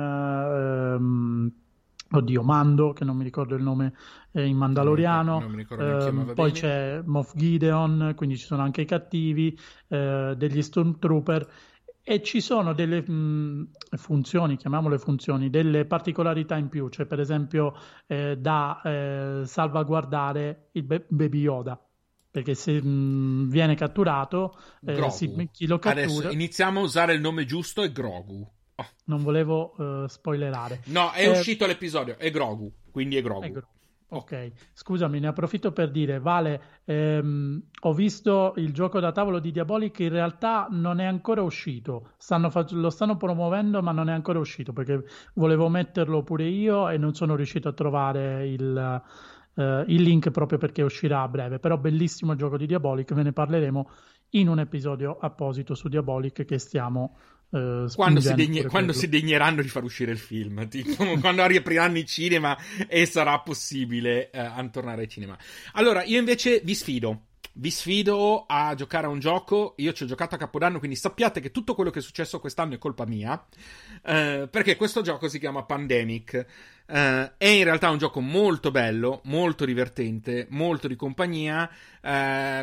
oddio, Mando, che non mi ricordo il nome in mandaloriano, non mi ricordo neanche io, ma va poi bene. c'è Moff Gideon, quindi ci sono anche i cattivi, degli Stormtrooper, e ci sono delle funzioni, chiamiamole funzioni, delle particolarità in più, cioè per esempio da salvaguardare il Baby Yoda, perché se viene catturato, Grogu. chi lo cattura... Adesso iniziamo a usare il nome giusto, è Grogu. Oh. Non volevo spoilerare. No, è uscito l'episodio, è Grogu, quindi è Grogu. Ok, scusami, ne approfitto per dire, Vale, ho visto il gioco da tavolo di Diabolic, in realtà non è ancora uscito, lo stanno promuovendo ma non è ancora uscito perché volevo metterlo pure io e non sono riuscito a trovare il link proprio perché uscirà a breve, però bellissimo il gioco di Diabolic, ve ne parleremo in un episodio apposito su Diabolic che stiamo... quando si degneranno di far uscire il film, tipo, quando riapriranno i cinema e sarà possibile tornare ai cinema. Allora, io invece vi sfido a giocare a un gioco. Io ci ho giocato a Capodanno, quindi sappiate che tutto quello che è successo quest'anno è colpa mia, perché questo gioco si chiama Pandemic. È in realtà un gioco molto bello, molto divertente, molto di compagnia. È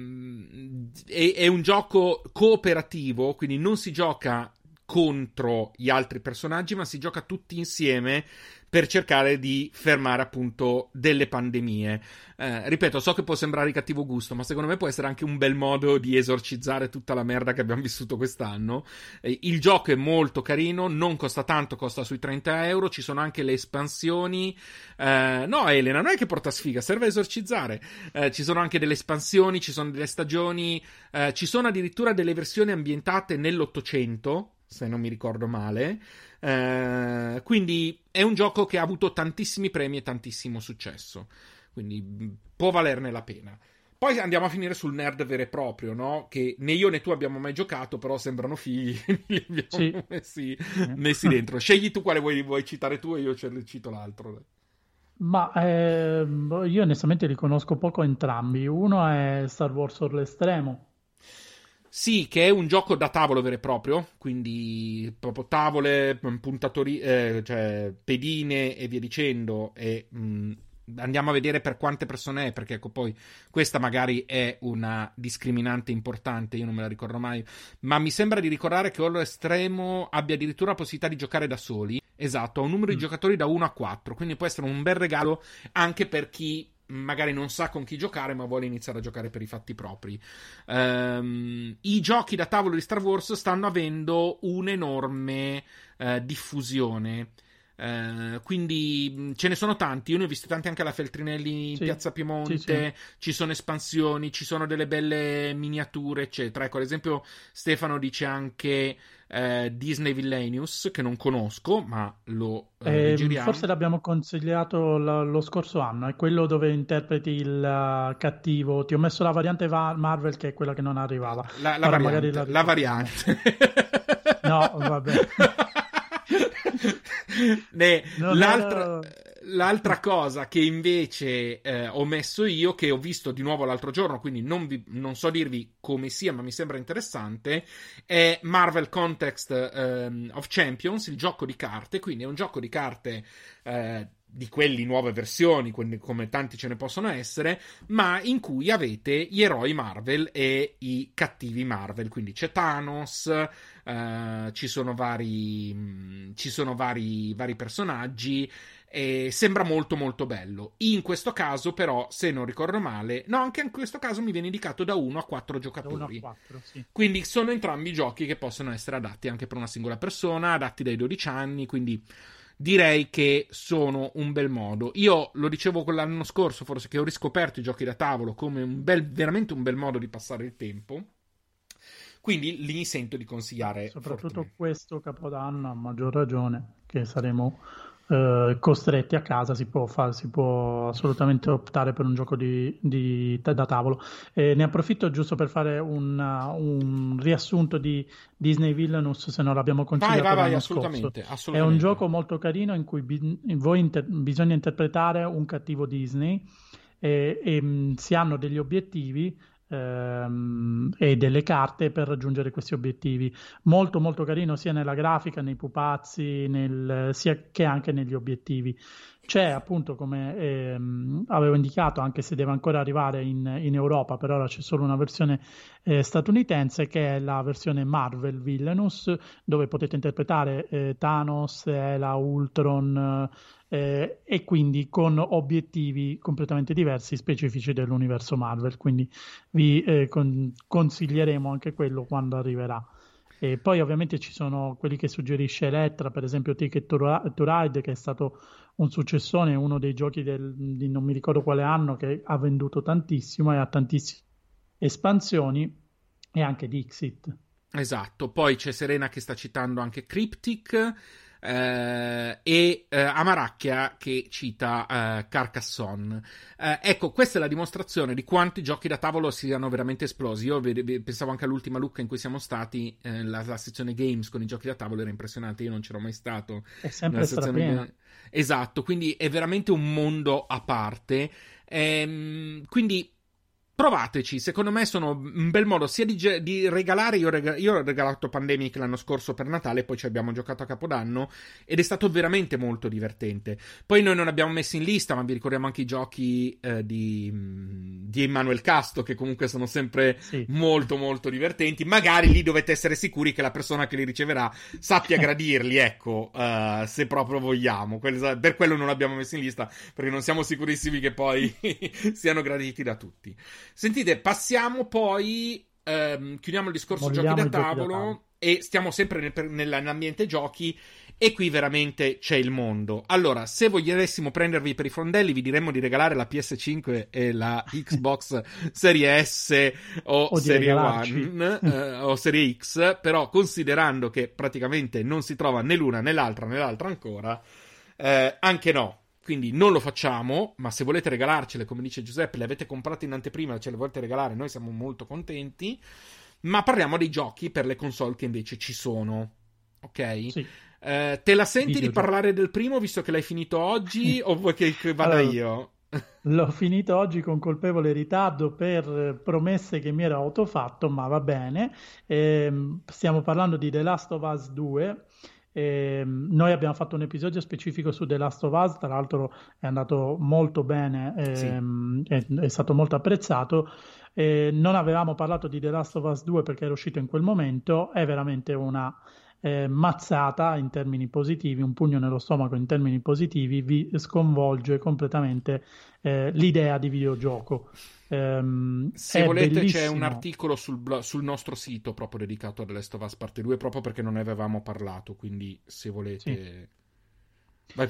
un gioco cooperativo, quindi non si gioca contro gli altri personaggi, ma si gioca tutti insieme per cercare di fermare appunto delle pandemie. Ripeto, so che può sembrare di cattivo gusto, ma secondo me può essere anche un bel modo di esorcizzare tutta la merda che abbiamo vissuto quest'anno. Il gioco è molto carino, non costa tanto, costa sui 30 euro, ci sono anche le espansioni. No, Elena, non è che porta sfiga, serve a esorcizzare. Ci sono anche delle espansioni, ci sono delle stagioni, ci sono addirittura delle versioni ambientate nell'Ottocento, se non mi ricordo male. Quindi è un gioco che ha avuto tantissimi premi e tantissimo successo, quindi può valerne la pena. Poi andiamo a finire sul nerd vero e proprio, no? Che né io né tu abbiamo mai giocato, però sembrano figli, li abbiamo messi dentro. Scegli tu quale vuoi citare tu e io cito l'altro. Ma io onestamente li conosco poco entrambi. Uno è Star Wars Orlo Estremo. Sì, che è un gioco da tavolo vero e proprio, quindi proprio tavole, puntatori, cioè pedine e via dicendo, e andiamo a vedere per quante persone è, perché ecco poi questa magari è una discriminante importante, io non me la ricordo mai, ma mi sembra di ricordare che Orlo Estremo abbia addirittura la possibilità di giocare da soli, esatto, ha un numero di giocatori da 1 a 4, quindi può essere un bel regalo anche per chi magari non sa con chi giocare ma vuole iniziare a giocare per i fatti propri. I giochi da tavolo di Star Wars stanno avendo un'enorme diffusione. Quindi ce ne sono tanti. Io ne ho visti tanti anche alla Feltrinelli in Piazza Piemonte. Ci sono espansioni, ci sono delle belle miniature, eccetera. Ecco, ad esempio, Stefano dice anche Disney Villainous, che non conosco, ma lo giriamo. Forse l'abbiamo consigliato lo scorso anno. È quello dove interpreti il cattivo. Ti ho messo la variante Marvel, che è quella che non arrivava. La variante. La variante. No, vabbè. L'altra cosa che invece ho messo io, che ho visto di nuovo l'altro giorno, quindi non so dirvi come sia, ma mi sembra interessante, è Marvel Context of Champions, il gioco di carte. Quindi è un gioco di carte di quelli nuove versioni, come tanti ce ne possono essere, ma in cui avete gli eroi Marvel e i cattivi Marvel. Quindi c'è Thanos, ci sono vari personaggi, e sembra molto molto bello. In questo caso però, se non ricordo male, no, anche in questo caso mi viene indicato da 1 a 4 giocatori. Da 1 a 4, sì. Quindi sono entrambi giochi che possono essere adatti anche per una singola persona, adatti dai 12 anni, quindi direi che sono un bel modo. Io lo dicevo l'anno scorso, forse, che ho riscoperto i giochi da tavolo come veramente un bel modo di passare il tempo. Quindi li sento di consigliare. Soprattutto questo Capodanno, a maggior ragione, che saremo costretti a casa, si può assolutamente optare per un gioco da tavolo. Ne approfitto giusto per fare un riassunto di Disney Villainous, se non l'abbiamo consigliato l'anno assolutamente, scorso. assolutamente. È un gioco molto carino in cui bisogna interpretare un cattivo Disney e si hanno degli obiettivi e delle carte per raggiungere questi obiettivi. Molto molto carino sia nella grafica, nei pupazzi, sia che anche negli obiettivi. C'è appunto, come avevo indicato, anche se deve ancora arrivare in Europa, per ora c'è solo una versione statunitense, che è la versione Marvel Villainous, dove potete interpretare Thanos, Ela, Ultron, e quindi con obiettivi completamente diversi, specifici dell'universo Marvel. Quindi vi consiglieremo anche quello quando arriverà. E poi ovviamente ci sono quelli che suggerisce Elettra, per esempio Ticket to Ride, che è stato un successone, uno dei giochi di non mi ricordo quale anno, che ha venduto tantissimo e ha tantissime espansioni, e anche Dixit. Esatto, poi c'è Serena che sta citando anche Cryptic, e Amaracchia che cita Carcassonne. Ecco, questa è la dimostrazione di quanti giochi da tavolo siano veramente esplosi. Io pensavo anche all'ultima Lucca in cui siamo stati, la sezione games con i giochi da tavolo era impressionante. Io non c'ero mai stato. È sempre strapiena. Esatto, quindi è veramente un mondo a parte. Quindi provateci, secondo me sono un bel modo sia di regalare. Io ho regalato Pandemic l'anno scorso per Natale, poi ci abbiamo giocato a Capodanno ed è stato veramente molto divertente. Poi noi non abbiamo messo in lista, ma vi ricordiamo anche i giochi di Emanuel Casto, che comunque sono sempre molto molto divertenti. Magari lì dovete essere sicuri che la persona che li riceverà sappia gradirli, ecco, se proprio vogliamo. Per quello non l'abbiamo messo in lista, perché non siamo sicurissimi che poi siano graditi da tutti. Sentite, passiamo poi, chiudiamo il discorso giochi da tavolo e stiamo sempre nell'ambiente giochi, e qui veramente c'è il mondo. Allora, se volessimo prendervi per i fondelli, vi diremmo di regalare la PS5 e la Xbox Serie S o Serie One o Serie X, però considerando che praticamente non si trova né l'una né l'altra ancora, anche no. Quindi non lo facciamo, ma se volete regalarcele, come dice Giuseppe, le avete comprate in anteprima, ce le volete regalare, noi siamo molto contenti. Ma parliamo dei giochi per le console che invece ci sono, ok? Sì. Te la senti di parlare del primo, visto che l'hai finito oggi, o vuoi che vada io? L'ho finito oggi con colpevole ritardo per promesse che mi ero autofatto, ma va bene. Stiamo parlando di The Last of Us 2. Noi abbiamo fatto un episodio specifico su The Last of Us, tra l'altro è andato molto bene, Sì, è stato molto apprezzato. Non avevamo parlato di The Last of Us 2 perché era uscito in quel momento, è veramente una mazzata in termini positivi, un pugno nello stomaco in termini positivi, vi sconvolge completamente l'idea di videogioco. se È volete c'è un bellissimo. articolo sul nostro sito proprio dedicato a The Last of Us Parte 2, proprio perché non ne avevamo parlato, quindi se Sì. volete... Vai,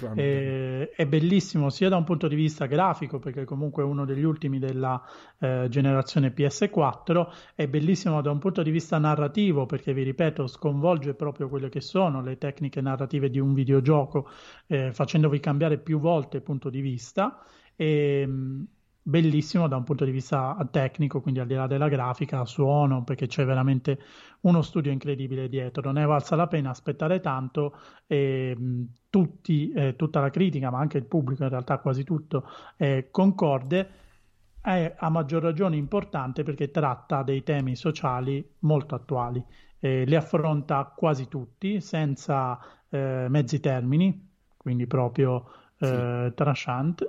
È bellissimo sia da un punto di vista grafico, perché comunque è uno degli ultimi della generazione PS4, è bellissimo da un punto di vista narrativo, perché vi ripeto, sconvolge proprio quelle che sono le tecniche narrative di un videogioco, facendovi cambiare più volte punto di vista. E, bellissimo da un punto di vista tecnico, quindi al di là della grafica, suono, perché c'è veramente uno studio incredibile dietro. Ne è valsa la pena aspettare tanto e tutti, tutta la critica, ma anche il pubblico, in realtà quasi tutto, concorde. È a maggior ragione importante perché tratta dei temi sociali molto attuali. Li affronta quasi tutti senza mezzi termini, quindi proprio sì, tranchant,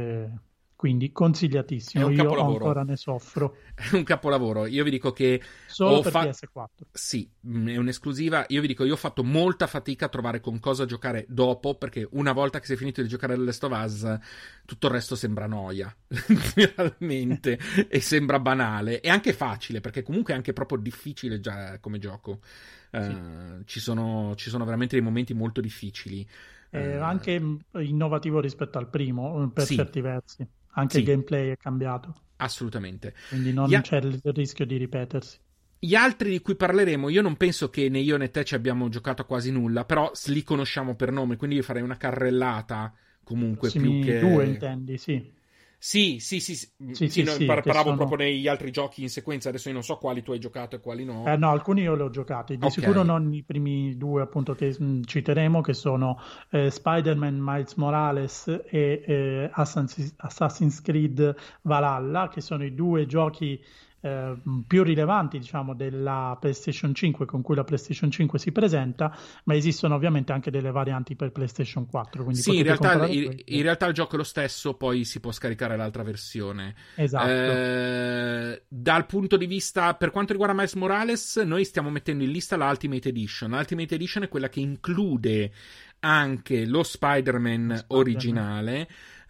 quindi è consigliatissimo. un Io capolavoro. ancora ne soffro, È un capolavoro. Io vi dico che solo ho per fatto... PS4. Sì, è un'esclusiva. Io vi dico, io ho fatto molta fatica a trovare con cosa giocare dopo, perché una volta che si è finito di giocare The Last of Us, tutto il resto sembra noia, realmente, e sembra banale. E anche facile, perché comunque è anche proprio difficile già come gioco. Sì. Ci sono veramente dei momenti molto difficili. È Eh, anche innovativo rispetto al primo, per sì, certi versi. Anche il sì, gameplay è cambiato, assolutamente. quindi Gli, non a- c'è il rischio di ripetersi. Gli altri di cui parleremo, io non penso che né io né te ci abbiamo giocato a quasi nulla, però li conosciamo per nome, quindi io farei una carrellata I comunque più prossimi due che... intendi, sì. Sì, sì, sì, sì, Sì, sì, sì, no, sì, che parlavo proprio sono... negli altri giochi in sequenza, adesso io non so quali tu hai giocato e quali no. No, alcuni io li ho giocati, di Ok, sicuro non i primi due appunto che citeremo, che sono Spider-Man Miles Morales e Assassin's Creed Valhalla, che sono i due giochi più rilevanti, diciamo, della PlayStation 5 con cui la PlayStation 5 si presenta, ma esistono ovviamente anche delle varianti per PlayStation 4, quindi sì, potete comprare in quelle. realtà il gioco è lo stesso, poi si può scaricare l'altra versione. Esatto. Dal punto di vista, per quanto riguarda Miles Morales, noi stiamo mettendo in lista la Ultimate Edition. L'Ultimate Edition è quella che include anche lo Lo Spider-Man Spider-Man. originale,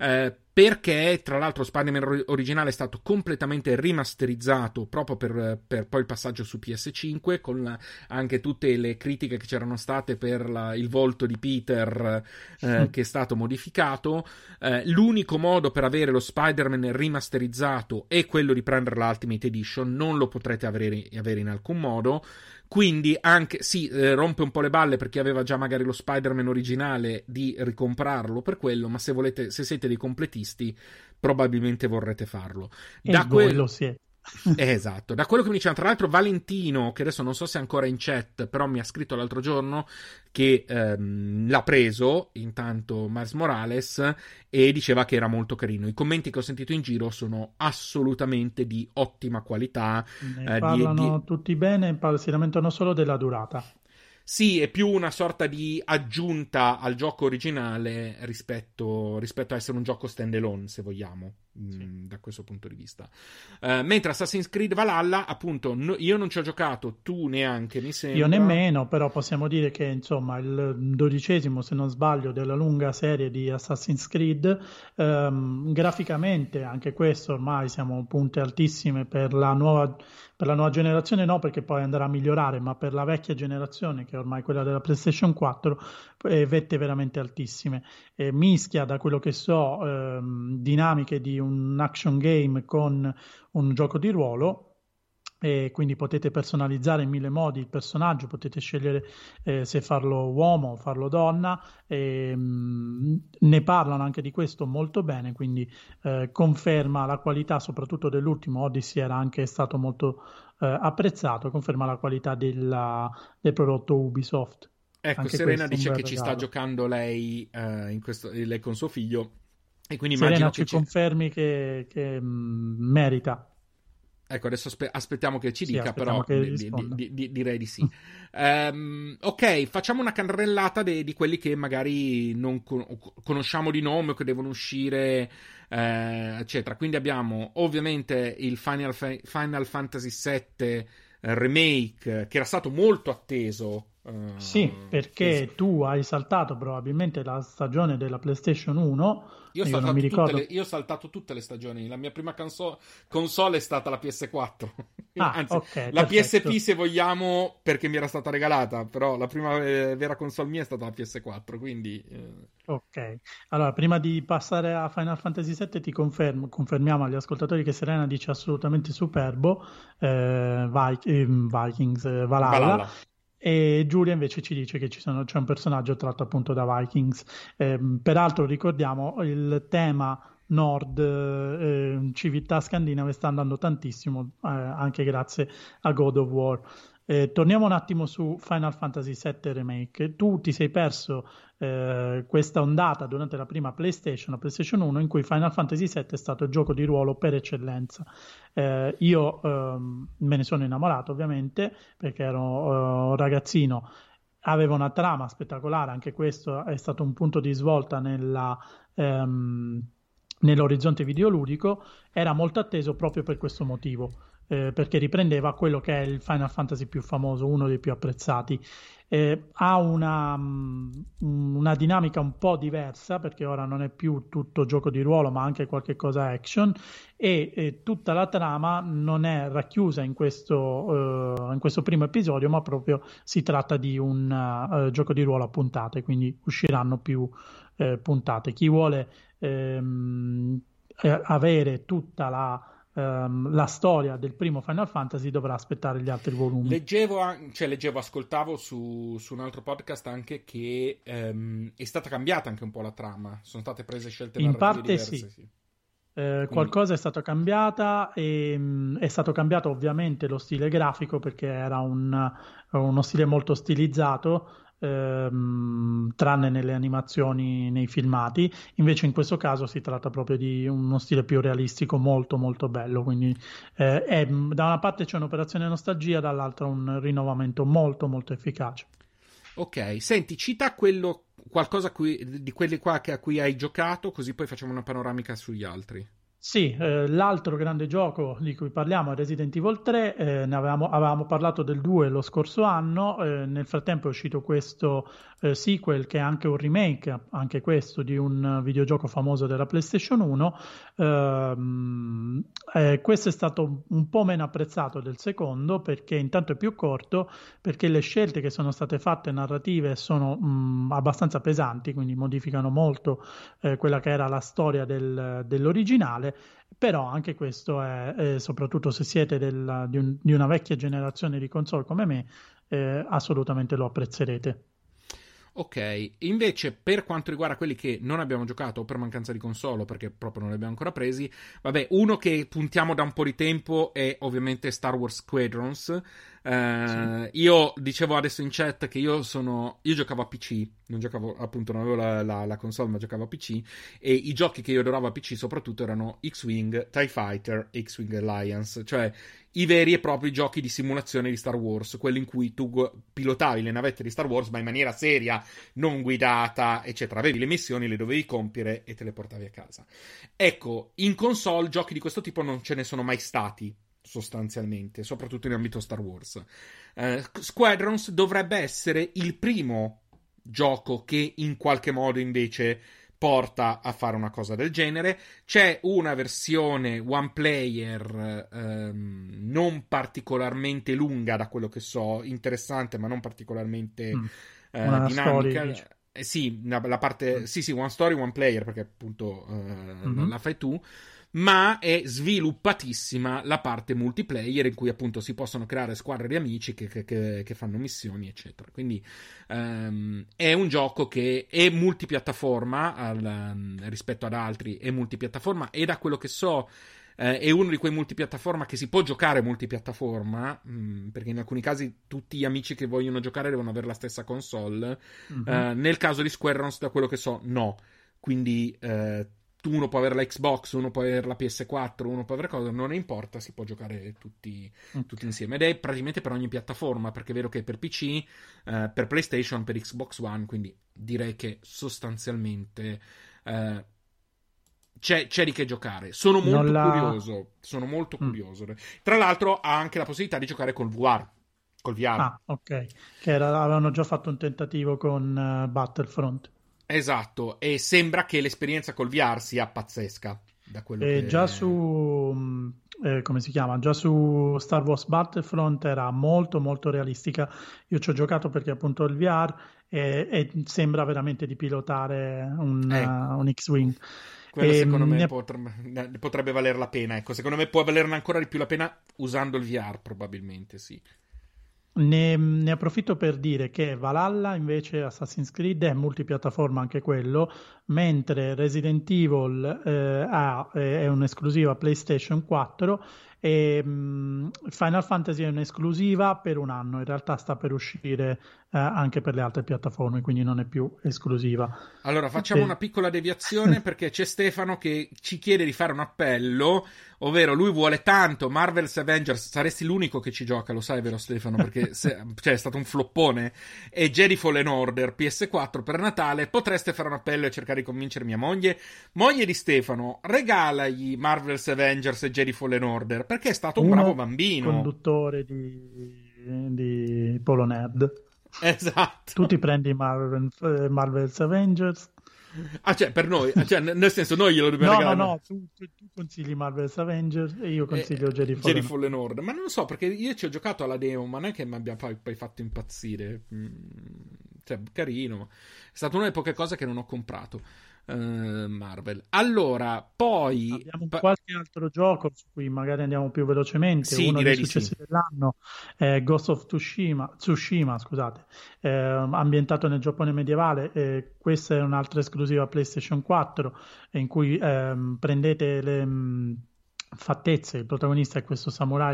perché tra l'altro Spider-Man originale è stato completamente rimasterizzato proprio per poi il passaggio su PS5, con anche tutte le critiche che c'erano state per il volto di Peter che è stato modificato. L'unico modo per avere lo Spider-Man rimasterizzato è quello di prendere l'Ultimate Edition, non lo potrete avere in alcun modo. Quindi anche, sì, rompe un po' le balle per chi aveva già magari lo Spider-Man originale di ricomprarlo per quello, ma se siete dei completisti, probabilmente vorrete farlo. E Da voi quel... lo siete. esatto, da quello che mi diceva, tra l'altro Valentino, che adesso non so se è ancora in chat, però mi ha scritto l'altro giorno che l'ha preso intanto Miles Morales e diceva che era molto carino. I commenti che ho sentito in giro sono assolutamente di ottima qualità. Ne Di, parlano tutti bene, si lamentano solo della durata. sì, è più una sorta di aggiunta al gioco originale rispetto a essere un gioco standalone, se vogliamo, Sì. da questo punto di vista. Mentre Assassin's Creed Valhalla, appunto, io non ci ho giocato, tu neanche, mi Io sembra. nemmeno, però possiamo dire che insomma il dodicesimo, se non sbaglio, della lunga serie di Assassin's Creed, graficamente anche questo ormai siamo a punte altissime per la nuova generazione, no perché poi andrà a migliorare, ma per la vecchia generazione, che è ormai quella della PlayStation 4, vette veramente altissime. Mischia da quello che so dinamiche di un action game con un gioco di ruolo e quindi potete personalizzare in mille modi il personaggio, potete scegliere se farlo uomo o farlo donna, ne parlano anche di questo molto bene, quindi conferma la qualità soprattutto dell'ultimo Odyssey, era anche stato molto apprezzato, conferma la qualità del prodotto Ubisoft. Ecco, Anche Serena questo è un dice bel che ci sta regalo. giocando lei, lei con suo figlio. E quindi Serena, immagino ci che confermi che merita. Ecco, adesso aspettiamo che ci Sì, dica, aspettiamo però che risponda. direi di sì. Ok, facciamo una carrellata di quelli che magari non conosciamo di nome o che devono uscire, eccetera. Quindi abbiamo ovviamente il Final Fantasy VII Remake, che era stato molto atteso. Sì, perché tu hai saltato probabilmente la stagione della PlayStation 1, io non mi ricordo. Io ho saltato tutte le stagioni. La mia prima console è stata la PS4. Ah, Anzi, ok, la PSP perfetto. se vogliamo, perché mi era stata regalata. Però la prima vera console mia è stata la PS4. Quindi Ok, allora prima di passare a Final Fantasy VII ti confermiamo agli ascoltatori che Serena dice assolutamente superbo, Vikings, Valhalla, Valhalla. e Giulia invece ci dice che c'è un personaggio tratto appunto da Vikings. Peraltro ricordiamo il tema Nord, civiltà scandinave sta andando tantissimo, anche grazie a God of War. Torniamo un attimo su Final Fantasy VII Remake. Tu ti sei perso questa ondata durante la prima PlayStation, la PlayStation 1, in cui Final Fantasy VII è stato il gioco di ruolo per eccellenza. Io me ne sono innamorato ovviamente perché ero un ragazzino, aveva una trama spettacolare, anche questo è stato un punto di svolta nell'orizzonte videoludico, era molto atteso proprio per questo motivo. Perché riprendeva quello che è il Final Fantasy più famoso, uno dei più apprezzati. Ha una dinamica un po' diversa perché ora non è più tutto gioco di ruolo ma anche qualche cosa action e tutta la trama non è racchiusa in questo primo episodio ma proprio si tratta di un gioco di ruolo a puntate, quindi usciranno più puntate. Chi vuole avere tutta la storia del primo Final Fantasy dovrà aspettare gli altri volumi. Ascoltavo su un altro podcast anche che è stata cambiata anche un po' la trama. Sono state prese scelte In narrative parte diverse, sì. sì. Quindi, Qualcosa è stato cambiata e è stato cambiato ovviamente lo stile grafico perché era uno stile molto stilizzato, tranne nelle animazioni, nei filmati. Invece in questo caso si tratta proprio di uno stile più realistico, molto molto bello. Quindi da una parte c'è un'operazione nostalgia, dall'altra un rinnovamento molto molto efficace. ok, senti, cita qualcosa di quelli qua a cui hai giocato, così poi facciamo una panoramica sugli altri. Sì, l'altro grande gioco di cui parliamo è Resident Evil 3, avevamo parlato del 2 lo scorso anno, nel frattempo è uscito questo sequel che è anche un remake, anche questo, di un videogioco famoso della PlayStation 1. Questo è stato un po' meno apprezzato del secondo perché intanto è più corto, perché le scelte che sono state fatte narrative sono abbastanza pesanti, quindi modificano molto quella che era la storia dell'originale, però anche questo è soprattutto se siete di una vecchia generazione di console come me, assolutamente lo apprezzerete. Ok, invece per quanto riguarda quelli che non abbiamo giocato o per mancanza di console o perché proprio non li abbiamo ancora presi, vabbè, uno che puntiamo da un po' di tempo è ovviamente Star Wars Squadrons. Sì. Io dicevo adesso in chat che io giocavo a PC, non giocavo appunto, non avevo la console ma giocavo a PC e i giochi che io adoravo a PC soprattutto erano X-Wing, TIE Fighter, X-Wing Alliance, cioè i veri e propri giochi di simulazione di Star Wars, quelli in cui tu pilotavi le navette di Star Wars ma in maniera seria, non guidata, eccetera. Avevi le missioni, le dovevi compiere e te le portavi a casa. Ecco, in console giochi di questo tipo non ce ne sono mai stati, sostanzialmente, soprattutto in ambito Star Wars. Squadrons dovrebbe essere il primo gioco che in qualche modo invece porta a fare una cosa del genere. C'è una versione one player non particolarmente lunga da quello che so, interessante ma non particolarmente Mm. Una storia, dinamica. dici. Sì, la parte, Mm. sì, one story, one player, perché appunto Mhm. la fai tu, ma è sviluppatissima la parte multiplayer in cui appunto si possono creare squadre di amici che fanno missioni, eccetera. Quindi è un gioco che è multipiattaforma rispetto ad altri, è multipiattaforma e da quello che so è uno di quei multipiattaforma che si può giocare multipiattaforma, perché in alcuni casi tutti gli amici che vogliono giocare devono avere la stessa console. Mhm. Nel caso di Squadrons, da quello che so, no. Quindi uno può avere la Xbox, uno può avere la PS4, uno può avere cosa, non ne importa, si può giocare tutti insieme. Ed è praticamente per ogni piattaforma, perché è vero che per PC, per PlayStation, per Xbox One, quindi direi che sostanzialmente c'è di che giocare. Sono molto curioso. Tra l'altro ha anche la possibilità di giocare col VR. Col VR. Ah, ok. Avevano già fatto un tentativo con Battlefront. Esatto, e sembra che l'esperienza col VR sia pazzesca. Da quello che... Già su, come si chiama? Già su Star Wars Battlefront era molto molto realistica. Io ci ho giocato perché appunto il VR e sembra veramente di pilotare un X-Wing. Quello secondo me potrebbe valere la pena. Ecco, secondo me può valerne ancora di più la pena usando il VR, probabilmente, sì. Ne approfitto per dire che Valhalla invece Assassin's Creed è multipiattaforma anche quello, mentre Resident Evil è un'esclusiva PlayStation 4 e Final Fantasy è un'esclusiva per un anno, in realtà sta per uscire anche per le altre piattaforme, quindi non è più esclusiva. Allora facciamo una piccola deviazione perché c'è Stefano che ci chiede di fare un appello, ovvero lui vuole tanto Marvel's Avengers, saresti l'unico che ci gioca, lo sai vero Stefano, perché è stato un floppone, e Jedi Fallen Order PS4 per Natale. Potreste fare un appello e cercare di convincere mia moglie di Stefano, regalagli Marvel's Avengers e Jedi Fallen Order, perché è stato un bravo bambino, conduttore di Polo Nerd. Esatto. Tu ti prendi Marvel's Avengers. Cioè per noi, nel senso noi glielo dobbiamo regalare. No, tu consigli Marvel's Avengers e io consiglio Jedi Fallen Order. Ma non so, perché io ci ho giocato alla demo, ma non è che mi abbia poi fatto impazzire. Cioè, carino. È stata una delle poche cose che non ho comprato. Marvel. Allora, poi abbiamo qualche altro gioco su cui magari andiamo più velocemente. Sì, uno dei successi dell'anno è Ghost of Tsushima, scusate, ambientato nel Giappone medievale. Questa è un'altra esclusiva PlayStation 4 in cui prendete le fattezze. Il protagonista è questo samurai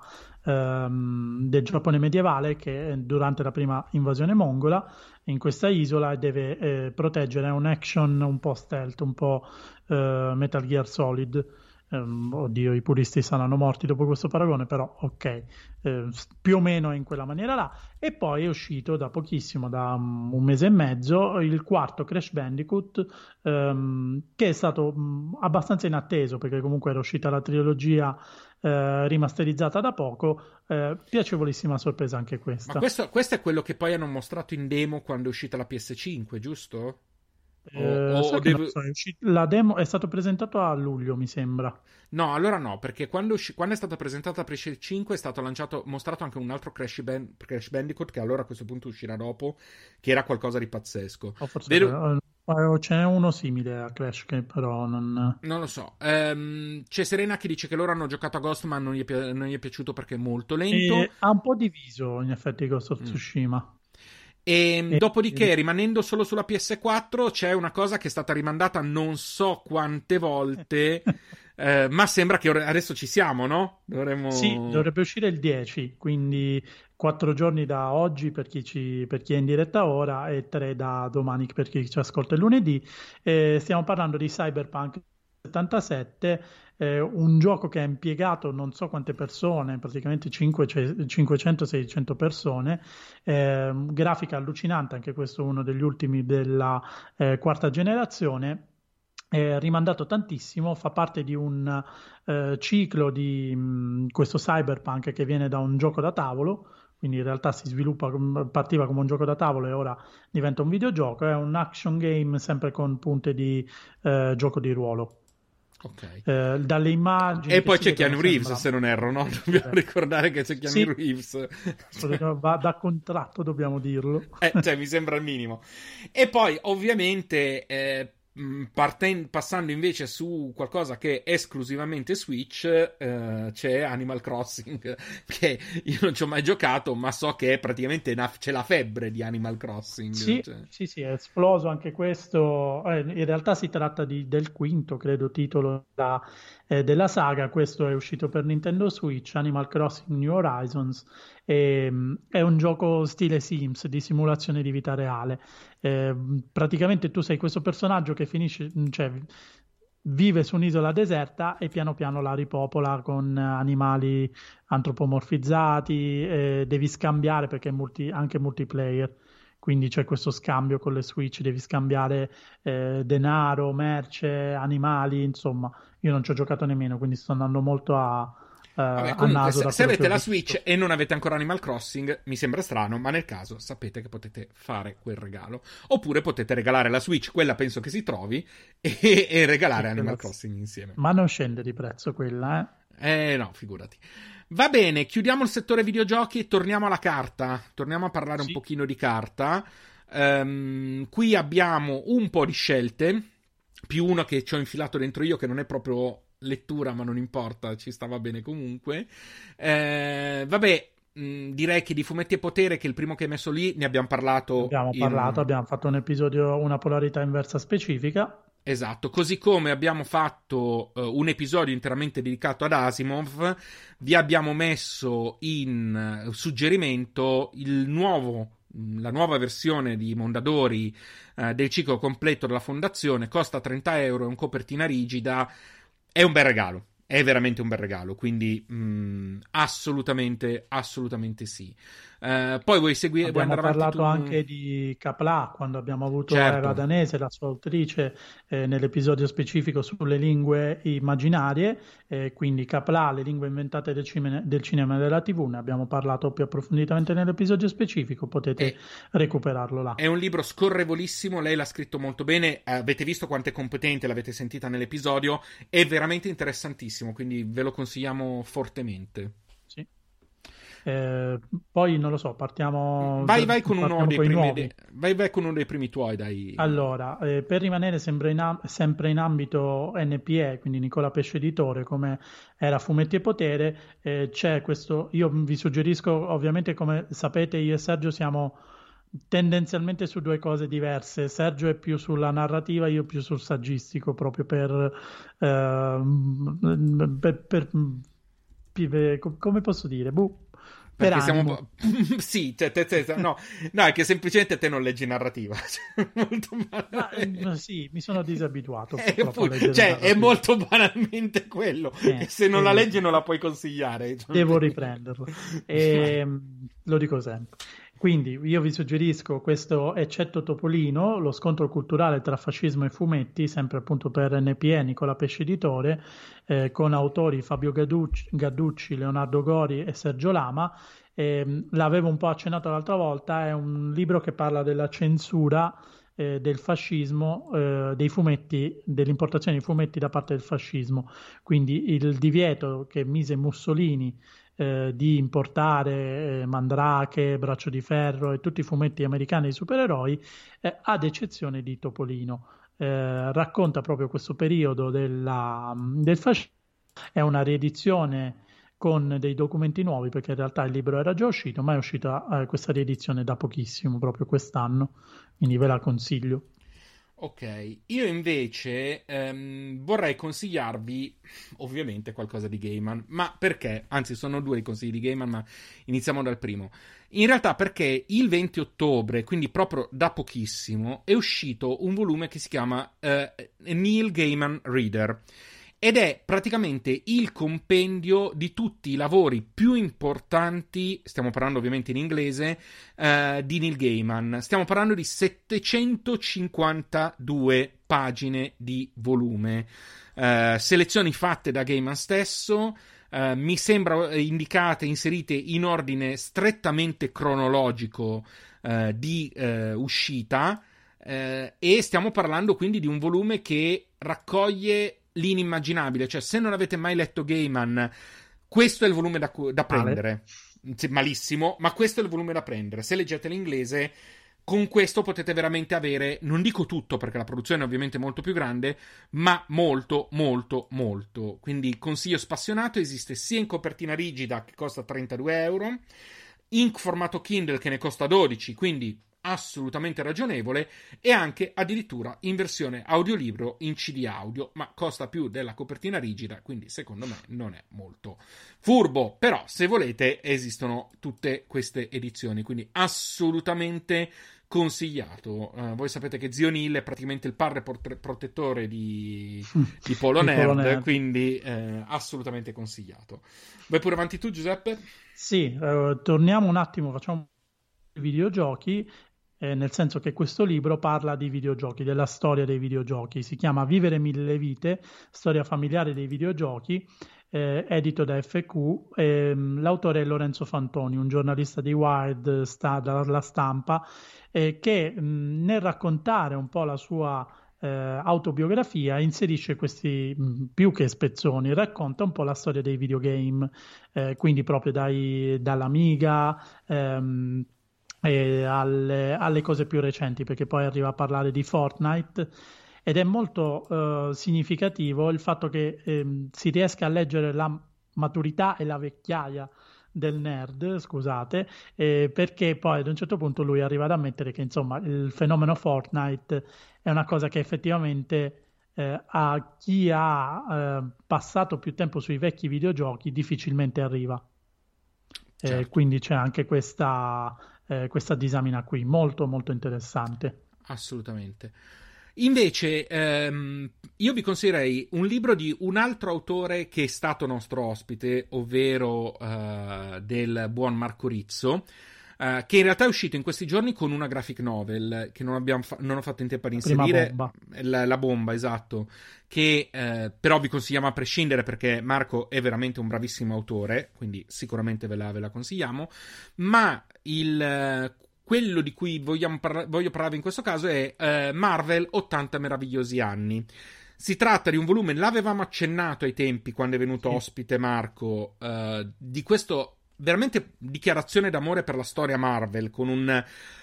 del Giappone medievale che durante la prima invasione mongola in questa isola deve proteggere un action un po' stealth, un po' Metal Gear Solid. Oddio, i puristi saranno morti dopo questo paragone, però ok, più o meno in quella maniera là. E poi è uscito da pochissimo, da un mese e mezzo, il quarto Crash Bandicoot, che è stato abbastanza inatteso perché comunque era uscita la trilogia rimasterizzata da poco. Piacevolissima sorpresa anche questa. Ma questo è quello che poi hanno mostrato in demo quando è uscita la PS5, giusto? La demo è stato presentato a luglio, mi sembra. No, allora no, perché quando è stata presentata la PS5 è stato mostrato anche un altro Crash Bandicoot che allora a questo punto uscirà dopo, che era qualcosa di pazzesco. Ce n'è uno simile a Crash che però non lo so. C'è Serena che dice che loro hanno giocato a Ghost ma non gli è piaciuto perché è molto lento. Ha un po' diviso in effetti Ghost of Tsushima. E dopodiché, rimanendo solo sulla PS4, c'è una cosa che è stata rimandata non so quante volte, ma sembra che adesso ci siamo, no? Sì, dovrebbe uscire il 10, quindi 4 giorni da oggi per chi è in diretta ora e 3 da domani per chi ci ascolta il lunedì. Stiamo parlando di Cyberpunk 77, un gioco che ha impiegato non so quante persone, praticamente 500-600 persone, grafica allucinante, anche questo uno degli ultimi della quarta generazione, rimandato tantissimo, fa parte di un ciclo di questo Cyberpunk che viene da un gioco da tavolo, quindi in realtà partiva come un gioco da tavolo e ora diventa un videogioco, è un action game sempre con punte di gioco di ruolo. Okay. Dalle immagini e poi c'è Keanu Reeves, se non erro, no? Dobbiamo ricordare che c'è Keanu Reeves. Da contratto dobbiamo dirlo. Cioè, mi sembra il minimo. E poi ovviamente passando invece su qualcosa che è esclusivamente Switch, c'è Animal Crossing, che io non ci ho mai giocato, ma so che è praticamente c'è la febbre di Animal Crossing. Sì, è esploso anche questo. In realtà si tratta del quinto, credo, titolo della saga. Questo è uscito per Nintendo Switch, Animal Crossing New Horizons. È un gioco stile Sims, di simulazione di vita reale. Praticamente tu sei questo personaggio che finisce, cioè vive su un'isola deserta e piano piano la ripopola con animali antropomorfizzati, devi scambiare perché è anche multiplayer, quindi c'è questo scambio con le Switch, devi scambiare denaro, merce, animali, insomma, io non ci ho giocato nemmeno, quindi sto andando molto Vabbè, a comunque, naso da se quello che avete ho la visto. Switch e non avete ancora Animal Crossing, mi sembra strano, ma nel caso sapete che potete fare quel regalo. Oppure potete regalare la Switch, quella penso che si trovi, e Sì, regalare Animal Crossing insieme. ma non scende di prezzo quella, No, figurati. Va bene, chiudiamo il settore videogiochi e torniamo alla carta. Torniamo a parlare un Sì, pochino di carta. Qui abbiamo un po' di scelte, più uno che ci ho infilato dentro io, che non è proprio lettura, ma non importa, ci stava bene comunque. Vabbè, direi che di Fumetti e Potere, che è il primo che hai messo lì, ne abbiamo parlato abbiamo parlato, in... abbiamo fatto un episodio, una polarità inversa specifica. Esatto, così come abbiamo fatto un episodio interamente dedicato ad Asimov, vi abbiamo messo in suggerimento la nuova versione di Mondadori del ciclo completo della Fondazione, costa 30 euro, è un copertina rigida, è un bel regalo, è veramente un bel regalo, quindi assolutamente, assolutamente sì. Poi vuoi Abbiamo andare avanti parlato tu? anche di Capla quando abbiamo avuto Eva Certo. Danese, la sua autrice, nell'episodio specifico sulle lingue immaginarie, quindi Capla, le lingue inventate del cinema e della TV, ne abbiamo parlato più approfonditamente nell'episodio specifico, potete È recuperarlo là. È un libro scorrevolissimo, lei l'ha scritto molto bene, avete visto quanto è competente, l'avete sentita nell'episodio, è veramente interessantissimo, quindi ve lo consigliamo fortemente. Sì. Eh, Poi non lo so, partiamo, Vai con uno partiamo dei con i primi, nuovi. vai con uno dei primi tuoi, dai. Allora, per rimanere sempre in ambito NPE, quindi Nicola Pesce Editore, come era Fumetti e Potere, c'è questo, io vi suggerisco, ovviamente come sapete io e Sergio siamo tendenzialmente su due cose diverse. Sergio è più sulla narrativa, io più sul saggistico, proprio come posso dire, per Perché siamo un animo. po'... sì, no, no, è che semplicemente te non leggi narrativa. Cioè, molto Ma banalmente. sì, mi sono disabituato purtroppo a leggere Cioè, è narrativa. molto banalmente quello. E se non la E leggi non la puoi consigliare. devo riprenderlo. Vai. Lo dico sempre. Quindi io vi suggerisco questo Eccetto Topolino, lo scontro culturale tra fascismo e fumetti, sempre appunto per NPE, Nicola Pesce Editore, con autori Fabio Gadducci, Leonardo Gori e Sergio Lama. L'avevo un po' accennato l'altra volta, è un libro che parla della censura del fascismo, dei fumetti, dell'importazione di fumetti da parte del fascismo. Quindi il divieto che mise Mussolini di importare Mandrake, Braccio di Ferro e tutti i fumetti americani di supereroi, ad eccezione di Topolino. Racconta proprio questo periodo del fascismo, è una riedizione con dei documenti nuovi, perché in realtà il libro era già uscito, ma è uscita questa riedizione da pochissimo, proprio quest'anno, quindi ve la consiglio. Ok, io invece vorrei consigliarvi ovviamente qualcosa di Gaiman, ma perché? Anzi, sono due i consigli di Gaiman, ma iniziamo dal primo. In realtà perché il 20 ottobre, quindi proprio da pochissimo, è uscito un volume che si chiama Neil Gaiman Reader. Ed è praticamente il compendio di tutti i lavori più importanti, stiamo parlando ovviamente in inglese, di Neil Gaiman. Stiamo parlando di 752 pagine di volume. Selezioni fatte da Gaiman stesso, mi sembra indicate, inserite in ordine strettamente cronologico di uscita. E stiamo parlando quindi di un volume che raccoglie l'inimmaginabile, cioè se non avete mai letto Gaiman, questo è il volume da Male. prendere. Sì, malissimo, ma questo è il volume da prendere. Se leggete l'inglese, con questo potete veramente avere, non dico tutto perché la produzione è ovviamente molto più grande, ma molto, molto, molto. Quindi consiglio spassionato, esiste sia in copertina rigida che costa 32 euro, in formato Kindle che ne costa 12, quindi assolutamente ragionevole, e anche addirittura in versione audiolibro in CD audio, ma costa più della copertina rigida, quindi secondo me non è molto furbo. Però se volete esistono tutte queste edizioni, quindi assolutamente consigliato. Voi sapete che Zio Neil è praticamente il padre protettore di Polo Nerd, quindi assolutamente consigliato. Vai pure avanti tu, Giuseppe? Sì, torniamo un attimo, facciamo i videogiochi, nel senso che questo libro parla di videogiochi, della storia dei videogiochi. Si chiama Vivere mille vite, storia familiare dei videogiochi, edito da FQ. L'autore è Lorenzo Fantoni, un giornalista di Wired, dalla stampa, che nel raccontare un po' la sua autobiografia inserisce questi più che spezzoni, racconta un po' la storia dei videogame, quindi proprio dall'Amiga alle cose più recenti, perché poi arriva a parlare di Fortnite. Ed è molto significativo il fatto che si riesca a leggere la maturità e la vecchiaia del nerd, scusate, perché poi ad un certo punto lui arriva ad ammettere che insomma il fenomeno Fortnite è una cosa che effettivamente a chi ha passato più tempo sui vecchi videogiochi difficilmente arriva. Certo. Quindi c'è anche questa disamina qui, molto molto interessante. Assolutamente. Invece, io vi consiglierei un libro di un altro autore che è stato nostro ospite, ovvero del buon Marco Rizzo, che in realtà è uscito in questi giorni con una graphic novel che non ho fatto in tempo ad inserire. Bomba. La bomba, esatto, che però vi consigliamo a prescindere perché Marco è veramente un bravissimo autore, quindi sicuramente ve la consigliamo, ma quello di cui voglio parlarvi in questo caso è Marvel 80 meravigliosi anni. Si tratta di un volume, l'avevamo accennato ai tempi quando è venuto ospite Marco, di questo veramente dichiarazione d'amore per la storia Marvel, con un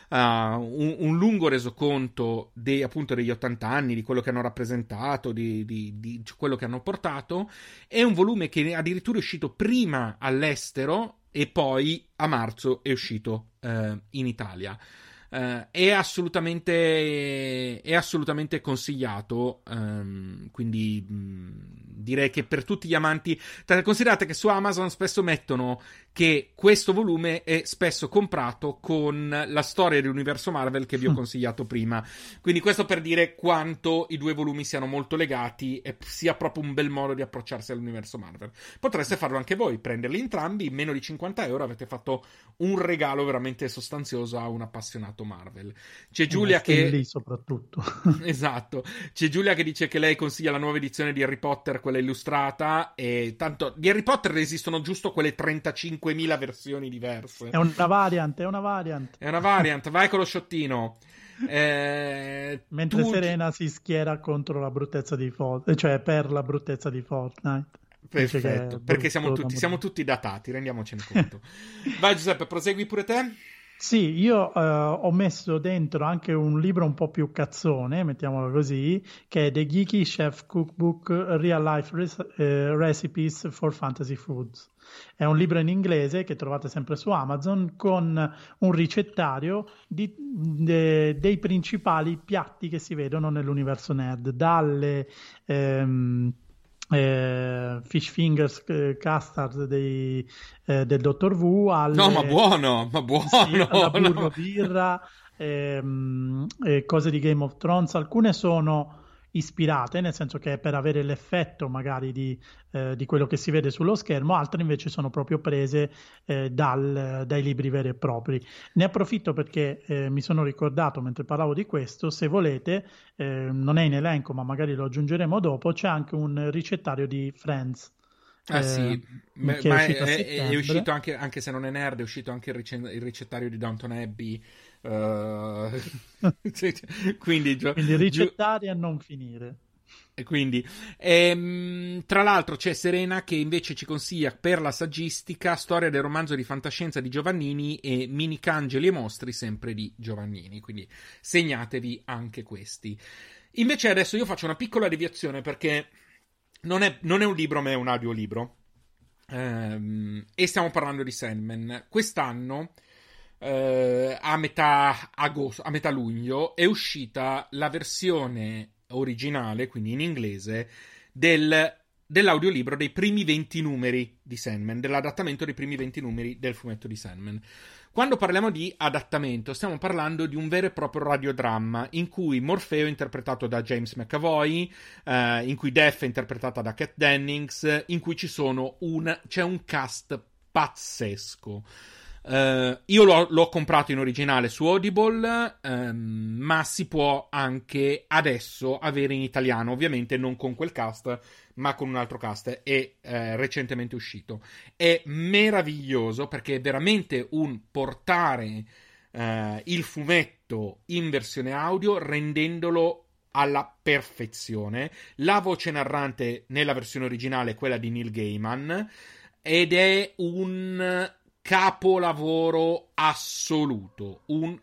lungo resoconto appunto degli 80 anni, di quello che hanno rappresentato, di quello che hanno portato. È un volume che addirittura è uscito prima all'estero e poi a marzo è uscito in Italia. È assolutamente consigliato, quindi direi che per tutti gli amanti, considerate che su Amazon spesso mettono che questo volume è spesso comprato con la storia dell'universo Marvel che vi ho consigliato prima, quindi questo per dire quanto i due volumi siano molto legati e sia proprio un bel modo di approcciarsi all'universo Marvel. Potreste farlo anche voi, prenderli entrambi, meno di 50 euro, avete fatto un regalo veramente sostanzioso a un appassionato Marvel. C'è Giulia che lì soprattutto. Esatto, c'è Giulia che dice che lei consiglia la nuova edizione di Harry Potter, quella illustrata, e tanto di Harry Potter ne esistono giusto quelle 35.000 versioni diverse. È una variant. È una variant, vai con lo sciottino. Mentre Serena si schiera contro la bruttezza di Fortnite, cioè per la bruttezza di Fortnite. Perfetto, perché siamo tutti datati, rendiamocene conto. Vai Giuseppe, prosegui pure te. Sì, io ho messo dentro anche un libro un po' più cazzone, mettiamolo così, che è The Geeky Chef Cookbook Real Life Recipes for Fantasy Foods. È un libro in inglese che trovate sempre su Amazon con un ricettario dei principali piatti che si vedono nell'universo nerd, dalle fish fingers custard del Dottor Wu No, ma buono, sì, alla burro birra, cose di Game of Thrones. Alcune sono ispirate, nel senso che è per avere l'effetto magari di quello che si vede sullo schermo, altre invece sono proprio prese dai libri veri e propri. Ne approfitto perché mi sono ricordato mentre parlavo di questo, se volete, non è in elenco ma magari lo aggiungeremo dopo, c'è anche un ricettario di Friends. Sì, che ma è uscito anche se non è nerd, è uscito anche il ricettario di Downton Abbey. Quindi ricettari a non finire. E quindi, tra l'altro, c'è Serena che invece ci consiglia per la saggistica storia del romanzo di fantascienza di Giovannini e Minicangeli e mostri sempre di Giovannini. Quindi segnatevi anche questi. Invece adesso io faccio una piccola deviazione perché non è un libro, ma è un audiolibro. E stiamo parlando di Sandman. Quest'anno, a metà luglio, è uscita la versione originale, quindi in inglese, del dell'audiolibro dei primi 20 numeri di Sandman, dell'adattamento dei primi 20 numeri del fumetto di Sandman. Quando parliamo di adattamento, stiamo parlando di un vero e proprio radiodramma in cui Morfeo è interpretato da James McAvoy, in cui Death è interpretata da Kat Dennings, in cui c'è un cast pazzesco. Io l'ho comprato in originale su Audible, ma si può anche adesso avere in italiano, ovviamente non con quel cast, ma con un altro cast. È recentemente uscito. È meraviglioso perché è veramente un portare il fumetto in versione audio rendendolo alla perfezione. La voce narrante nella versione originale è quella di Neil Gaiman ed è un capolavoro assoluto. Un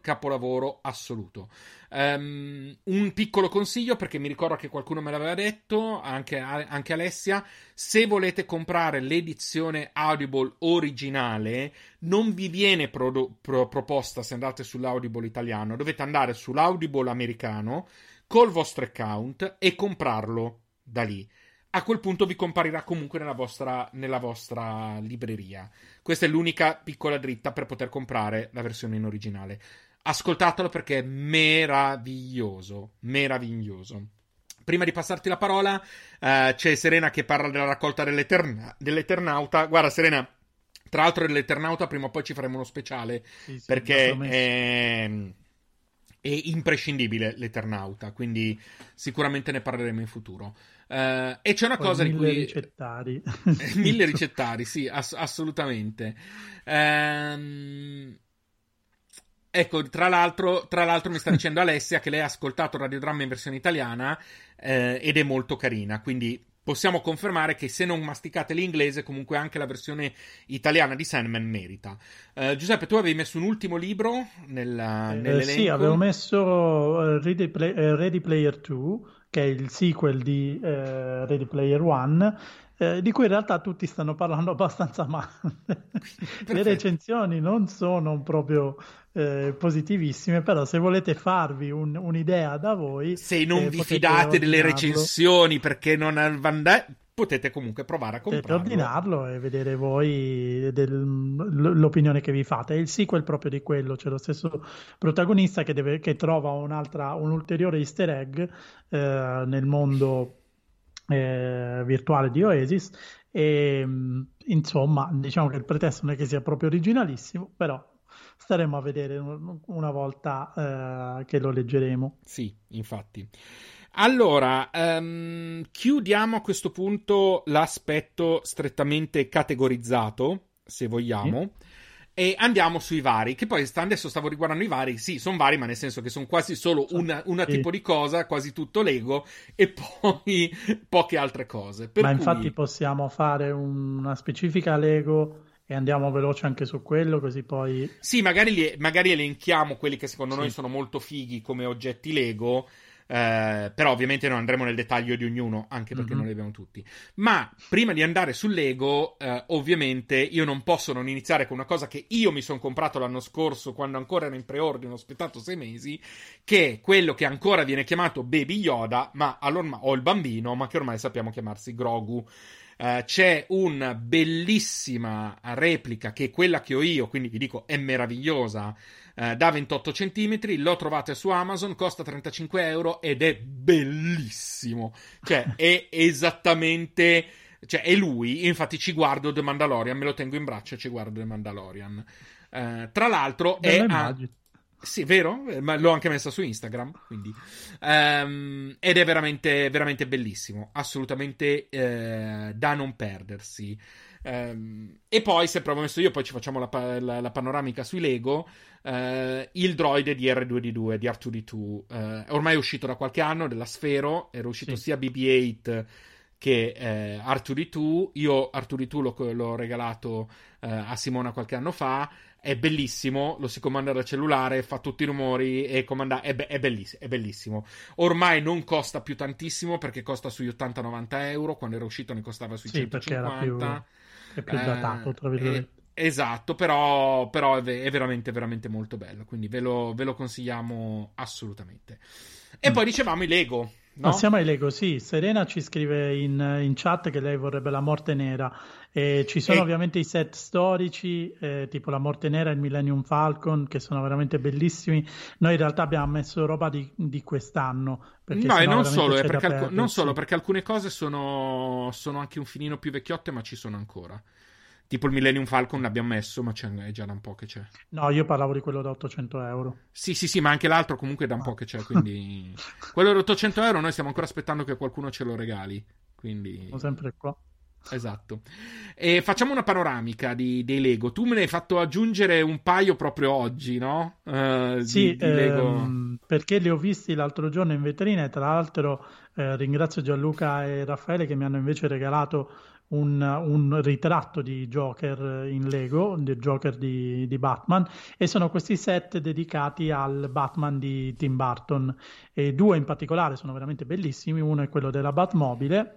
piccolo consiglio, perché mi ricordo che qualcuno me l'aveva detto, anche Alessia: se volete comprare l'edizione Audible originale, non vi viene proposta se andate sull'Audible italiano, dovete andare sull'Audible americano col vostro account e comprarlo da lì. A quel punto vi comparirà comunque nella vostra libreria. Questa è l'unica piccola dritta per poter comprare la versione in originale. Ascoltatelo perché è meraviglioso. Prima di passarti la parola, c'è Serena che parla della raccolta dell'Eternauta. Guarda, Serena, tra l'altro dell'Eternauta prima o poi ci faremo uno speciale, sì, perché è imprescindibile l'Eternauta, quindi sicuramente ne parleremo in futuro. E c'è una cosa di cui... ricettari. 1000 ricettari, sì, assolutamente. Ecco, tra l'altro mi sta dicendo Alessia che lei ha ascoltato Radiodramma in versione italiana ed è molto carina, quindi possiamo confermare che se non masticate l'inglese, comunque anche la versione italiana di Sandman merita. Giuseppe, tu avevi messo un ultimo libro nell'elenco? Sì, avevo messo Ready Player 2, che è il sequel di Ready Player One, di cui in realtà tutti stanno parlando abbastanza male. Le recensioni non sono proprio positivissime, però se volete farvi un'idea da voi, se non vi fidate delle recensioni perché non potete comunque provare a comprarlo. Potete ordinarlo e vedere voi l'opinione che vi fate. È il sequel proprio di quello, c'è lo stesso protagonista che trova un ulteriore easter egg nel mondo virtuale di Oasis e insomma, diciamo che il pretesto non è che sia proprio originalissimo, però staremo a vedere una volta che lo leggeremo. Sì, infatti. Allora, chiudiamo a questo punto l'aspetto strettamente categorizzato, se vogliamo, e andiamo sui vari, che poi adesso stavo riguardando i vari, sì, sono vari, ma nel senso che sono quasi solo una tipo di cosa, quasi tutto Lego, e poi poche altre cose. Infatti possiamo fare una specifica Lego e andiamo veloce anche su quello, così poi... Sì, magari elenchiamo quelli che secondo noi sono molto fighi come oggetti Lego, però ovviamente non andremo nel dettaglio di ognuno, anche perché non li abbiamo tutti. Ma prima di andare sul Lego, ovviamente io non posso non iniziare con una cosa che io mi sono comprato l'anno scorso quando ancora era in preordine, ho aspettato 6 mesi, che è quello che ancora viene chiamato Baby Yoda, o il bambino, ma che ormai sappiamo chiamarsi Grogu. C'è una bellissima replica che è quella che ho io, quindi vi dico è meravigliosa, da 28 cm, lo trovate su Amazon, costa 35 euro ed è bellissimo, cioè è esattamente, cioè è lui, infatti ci guardo The Mandalorian, me lo tengo in braccio e ci guardo The Mandalorian. Tra l'altro sì, vero? Ma l'ho anche messa su Instagram, quindi. Ed è veramente, veramente bellissimo. Assolutamente da non perdersi. E poi, se provo messo io, poi ci facciamo la panoramica sui Lego. Il droide di R2D2, di R2D2. Ormai è uscito da qualche anno, della Sfero. Era uscito sia BB-8 che R2D2. Io R2D2 l'ho regalato a Simona qualche anno fa. È bellissimo, lo si comanda da cellulare, fa tutti i rumori e è bellissimo. Ormai non costa più tantissimo perché costa sui 80-90 euro, quando era uscito ne costava sui 150. È più datato, tra virgolette. Esatto, però è veramente, veramente molto bello, quindi ve lo consigliamo assolutamente. E poi dicevamo i Lego. no? Passiamo ai Lego, sì. Serena ci scrive in chat che lei vorrebbe la Morte Nera. E ci sono E ovviamente i set storici, tipo la Morte Nera e il Millennium Falcon, che sono veramente bellissimi. Noi in realtà abbiamo messo roba di quest'anno, perché no, e sennò non veramente solo, c'è da non solo perdersi. perché alcune cose sono anche un filino più vecchiotte, ma ci sono ancora. Tipo il Millennium Falcon l'abbiamo messo, ma è già da un po' che c'è. No, io parlavo di quello da 800 euro. Sì, sì, sì, ma anche l'altro comunque da un po' Ah. che c'è, quindi... Quello da 800 euro noi stiamo ancora aspettando che qualcuno ce lo regali, Sono quindi... sempre qua. Esatto. E facciamo una panoramica dei Lego. Tu me ne hai fatto aggiungere un paio proprio oggi, no? Sì, Di Lego... perché li ho visti l'altro giorno in vetrina e tra l'altro ringrazio Gianluca e Raffaele che mi hanno invece regalato un ritratto di Joker in Lego, del Joker di Batman, e sono questi set dedicati al Batman di Tim Burton. E due in particolare sono veramente bellissimi, uno è quello della Batmobile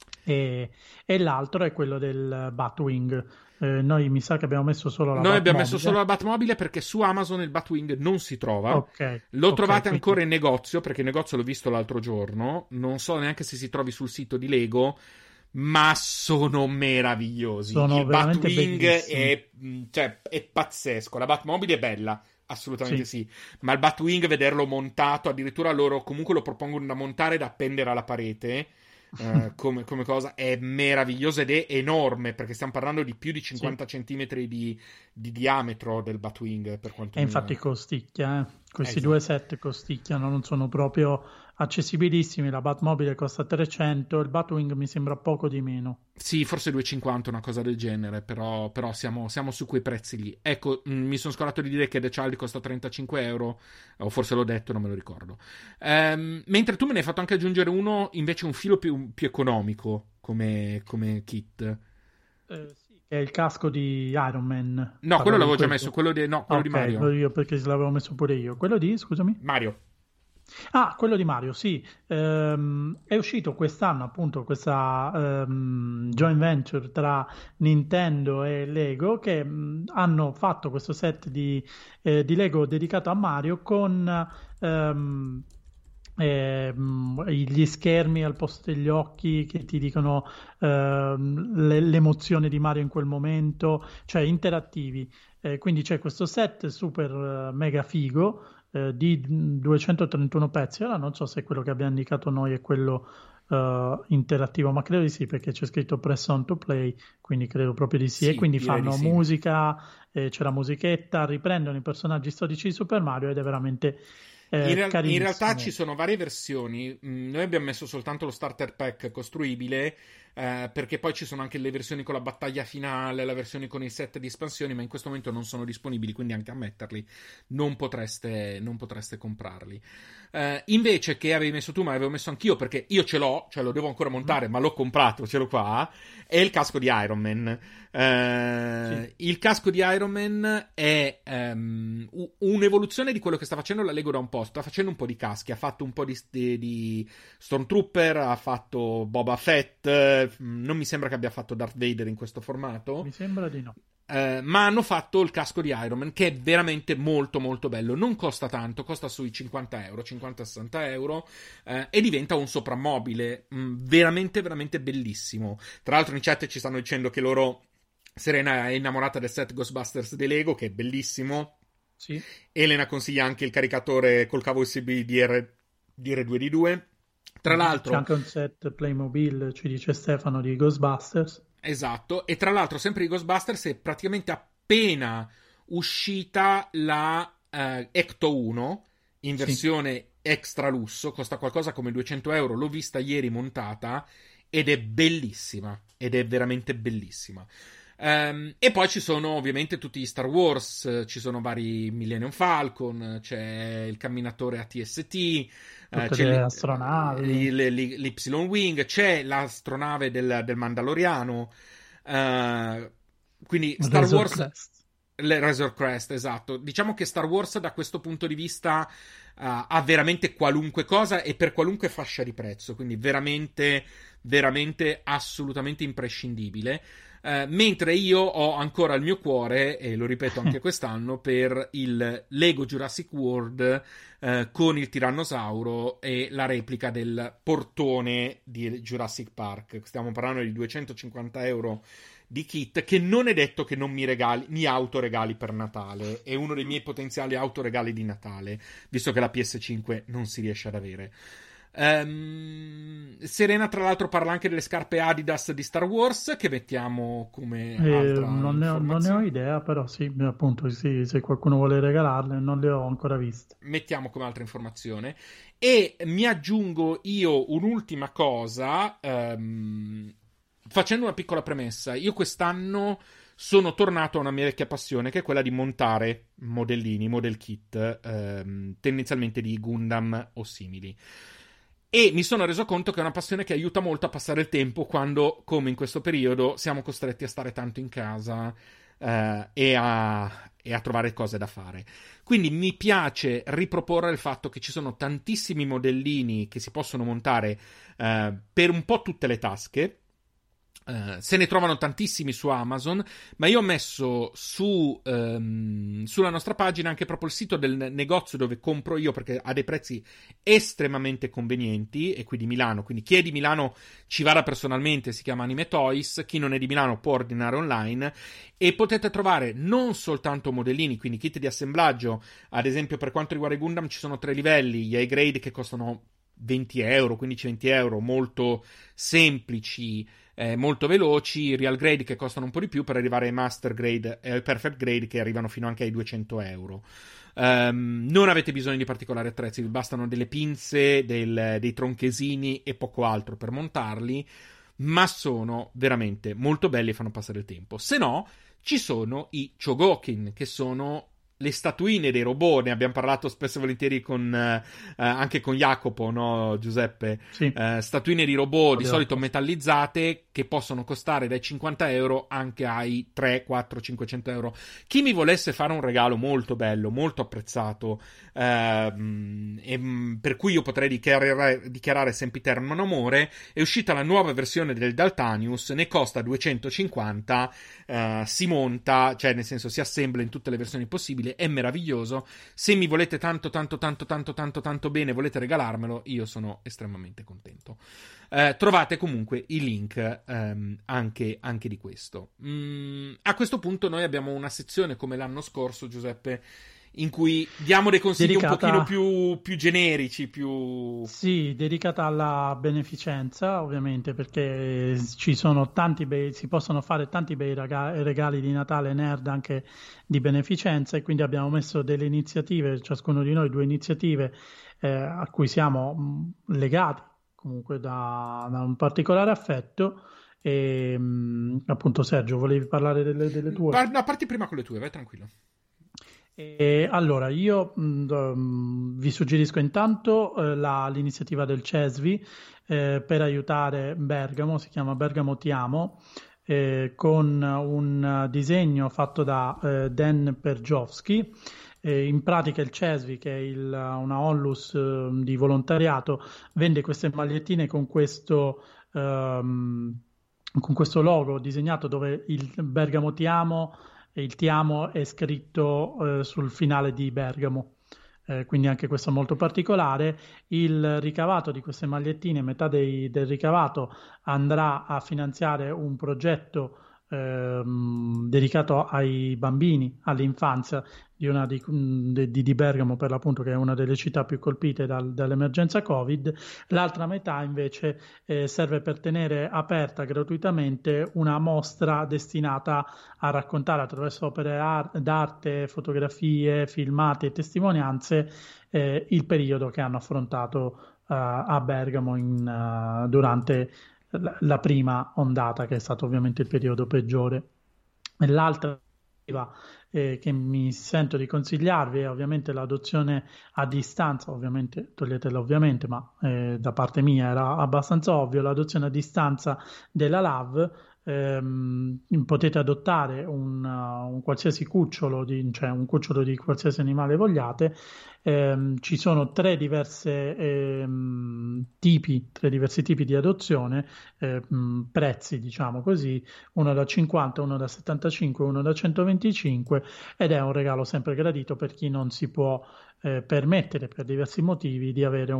e l'altro è quello del Batwing. Noi mi sa che abbiamo messo solo la Noi abbiamo messo solo la Batmobile. Batmobile perché su Amazon il Batwing non si trova. Ok, Lo ok, trovate quindi ancora in negozio, perché in negozio l'ho visto l'altro giorno. Non so neanche se si trovi sul sito di Lego, ma sono meravigliosi. sono Il veramente Batwing bellissimi. è pazzesco. La Batmobile è bella, assolutamente Sì, sì. Ma il Batwing, vederlo montato, addirittura loro comunque lo propongono da montare e da appendere alla parete. Come cosa è meraviglioso ed è enorme perché stiamo parlando di più di sì. 50 centimetri di diametro del Batwing per E quanto mi... infatti costicchia, eh. Questi due Esatto. set costicchiano, non sono proprio accessibilissimi. La Batmobile costa 300, il Batwing mi sembra poco di meno. Sì, forse 2,50, una cosa del genere, però siamo su quei prezzi lì. Ecco, mi sono scordato di dire che The Child costa 35 euro, o forse l'ho detto, non me lo ricordo. Mentre tu me ne hai fatto anche aggiungere uno, invece un filo più economico come kit. Sì, che è il casco di Iron Man. No, quello Parlavi di l'avevo già messo, quello? quello di, no, Ah, quello di ok, Mario. io perché l'avevo messo pure io. Quello di, scusami? Mario. Ah, quello di Mario, sì. È uscito quest'anno appunto questa joint venture tra Nintendo e Lego che hanno fatto questo set di Lego dedicato a Mario con ehm, gli schermi al posto degli occhi che ti dicono l'emozione di Mario in quel momento, cioè interattivi. Quindi c'è questo set super mega figo di 231 pezzi. Ora non so se quello che abbiamo indicato noi è quello interattivo, ma credo di sì, perché c'è scritto Press on to play, quindi credo proprio di sì. E Sì, quindi direi di fanno sì. musica, c'è la musichetta, riprendono i personaggi storici di Super Mario ed è veramente In realtà ci carinissimo. sono varie versioni. Noi abbiamo messo soltanto lo starter pack costruibile, perché poi ci sono anche le versioni con la battaglia finale, la versione con i set di espansioni, ma in questo momento non sono disponibili, quindi anche a metterli non potreste comprarli. Invece che avevi messo tu, ma avevo messo anch'io, perché io ce l'ho, cioè lo devo ancora Mhm. montare, ma l'ho comprato, ce l'ho qua, è il casco di Iron Man. Sì, Il casco di Iron Man è un'evoluzione di quello che sta facendo la Lego da un po'. Sta facendo un po' di caschi. Ha fatto un po' di Stormtrooper. Ha fatto Boba Fett. Non mi sembra che abbia fatto Darth Vader in questo formato. mi sembra di no. Ma hanno fatto il casco di Iron Man, che è veramente molto molto bello. Non costa tanto, costa sui 50 euro, 50-60 euro, e diventa un soprammobile veramente veramente bellissimo. Tra l'altro in chat ci stanno dicendo che loro Serena è innamorata del set Ghostbusters di Lego, che è bellissimo. Sì. Elena consiglia anche il caricatore col cavo USB di R2D2. Tra Mhm. C'è l'altro, anche un set Playmobil, ci dice Stefano, di Ghostbusters. esatto, e tra l'altro sempre di Ghostbusters è praticamente appena uscita la Ecto 1 in Sì. versione extra lusso, costa qualcosa come 200 euro, l'ho vista ieri montata ed è bellissima, ed è veramente bellissima. E poi ci sono ovviamente tutti gli Star Wars, ci sono vari Millennium Falcon, c'è il camminatore ATST, Tutte c'è le astronavi, l'Y-Wing, c'è l'astronave del Mandaloriano, eh, quindi Star Razor Wars, Crest. le Razor Crest, esatto. Diciamo che Star Wars da questo punto di vista ha veramente qualunque cosa e per qualunque fascia di prezzo, quindi veramente veramente assolutamente imprescindibile. Mentre io ho ancora il mio cuore, e lo ripeto anche quest'anno, per il Lego Jurassic World con il tirannosauro e la replica del portone di Jurassic Park. Stiamo parlando di 250 euro di kit, che non è detto che non mi autoregali per Natale. È uno dei miei potenziali autoregali di Natale, visto che la PS5 non si riesce ad avere. Serena tra l'altro parla anche delle scarpe Adidas di Star Wars, che mettiamo come altra Non ne ho idea, però sì, appunto, sì, se qualcuno vuole regalarle, non le ho ancora viste. mettiamo come altra informazione. E mi aggiungo io un'ultima cosa, facendo una piccola premessa. Io quest'anno sono tornato a una mia vecchia passione, che è quella di montare modellini, model kit, tendenzialmente di Gundam o simili. E mi sono reso conto che è una passione che aiuta molto a passare il tempo quando, come in questo periodo, siamo costretti a stare tanto in casa e a trovare cose da fare. Quindi mi piace riproporre il fatto che ci sono tantissimi modellini che si possono montare per un po' tutte le tasche. Se ne trovano tantissimi su Amazon, ma io ho messo sulla nostra pagina anche proprio il sito del negozio dove compro io, perché ha dei prezzi estremamente convenienti, e qui di Milano, quindi chi è di Milano ci vada personalmente, si chiama Anime Toys, chi non è di Milano può ordinare online, e potete trovare non soltanto modellini, quindi kit di assemblaggio. Ad esempio, per quanto riguarda i Gundam ci sono 3 livelli, gli high grade che costano 20 euro, 15-20 euro, molto semplici, molto veloci, real grade che costano un po' di più, per arrivare ai master grade e ai perfect grade che arrivano fino anche ai 200 euro. Non avete bisogno di particolari attrezzi, vi bastano delle pinze, dei tronchesini e poco altro per montarli, ma sono veramente molto belli e fanno passare il tempo. Se no, ci sono i Chogokin, che sono le statuine dei robot. Ne abbiamo parlato spesso e volentieri anche con Jacopo, no, Giuseppe? Sì. Statuine di robot di solito metallizzate, che possono costare dai 50 euro anche ai 3, 4, 500 euro. Chi mi volesse fare un regalo molto bello, molto apprezzato, per cui io potrei dichiarare sempiterno amore, è uscita la nuova versione del Daltanius, ne costa 250, si monta, cioè nel senso si assembla in tutte le versioni possibili, è meraviglioso. Se mi volete tanto bene, volete regalarmelo, io sono estremamente contento. Trovate comunque i link anche di questo. A questo punto noi abbiamo una sezione come l'anno scorso, Giuseppe, in cui diamo dei consigli un pochino più generici, più... Sì, dedicata alla beneficenza, ovviamente, perché ci sono si possono fare tanti bei regali di Natale nerd anche di beneficenza, e quindi abbiamo messo delle iniziative, ciascuno di noi 2 iniziative a cui siamo legati comunque da un particolare affetto. E appunto, Sergio, volevi parlare delle tue? No, parti prima con le tue, vai tranquillo. Allora, io vi suggerisco intanto l'iniziativa del CESVI per aiutare Bergamo, si chiama Bergamo Ti Amo, con un disegno fatto da Dan Perjovski. In pratica il CESVI, che è una onlus di volontariato, vende queste magliettine con questo logo disegnato, dove il Bergamo Ti Amo, il Ti Amo è scritto sul finale di Bergamo, quindi anche questo è molto particolare. Il ricavato di queste magliettine, metà del ricavato andrà a finanziare un progetto dedicato ai bambini, all'infanzia di Bergamo, per l'appunto, che è una delle città più colpite dall'emergenza Covid. L'altra metà invece serve per tenere aperta gratuitamente una mostra destinata a raccontare attraverso opere d'arte, fotografie, filmati e testimonianze il periodo che hanno affrontato a Bergamo durante la prima ondata, che è stato ovviamente il periodo peggiore. L'altra che mi sento di consigliarvi è ovviamente l'adozione a distanza, ovviamente toglietela ovviamente, ma da parte mia era abbastanza ovvio, l'adozione a distanza della LAV. Potete adottare un qualsiasi cucciolo cioè un cucciolo di qualsiasi animale vogliate. Ci sono tre diversi tipi di adozione, prezzi, diciamo così, uno da 50, uno da 75, uno da 125, ed è un regalo sempre gradito per chi non si può permettere per diversi motivi di avere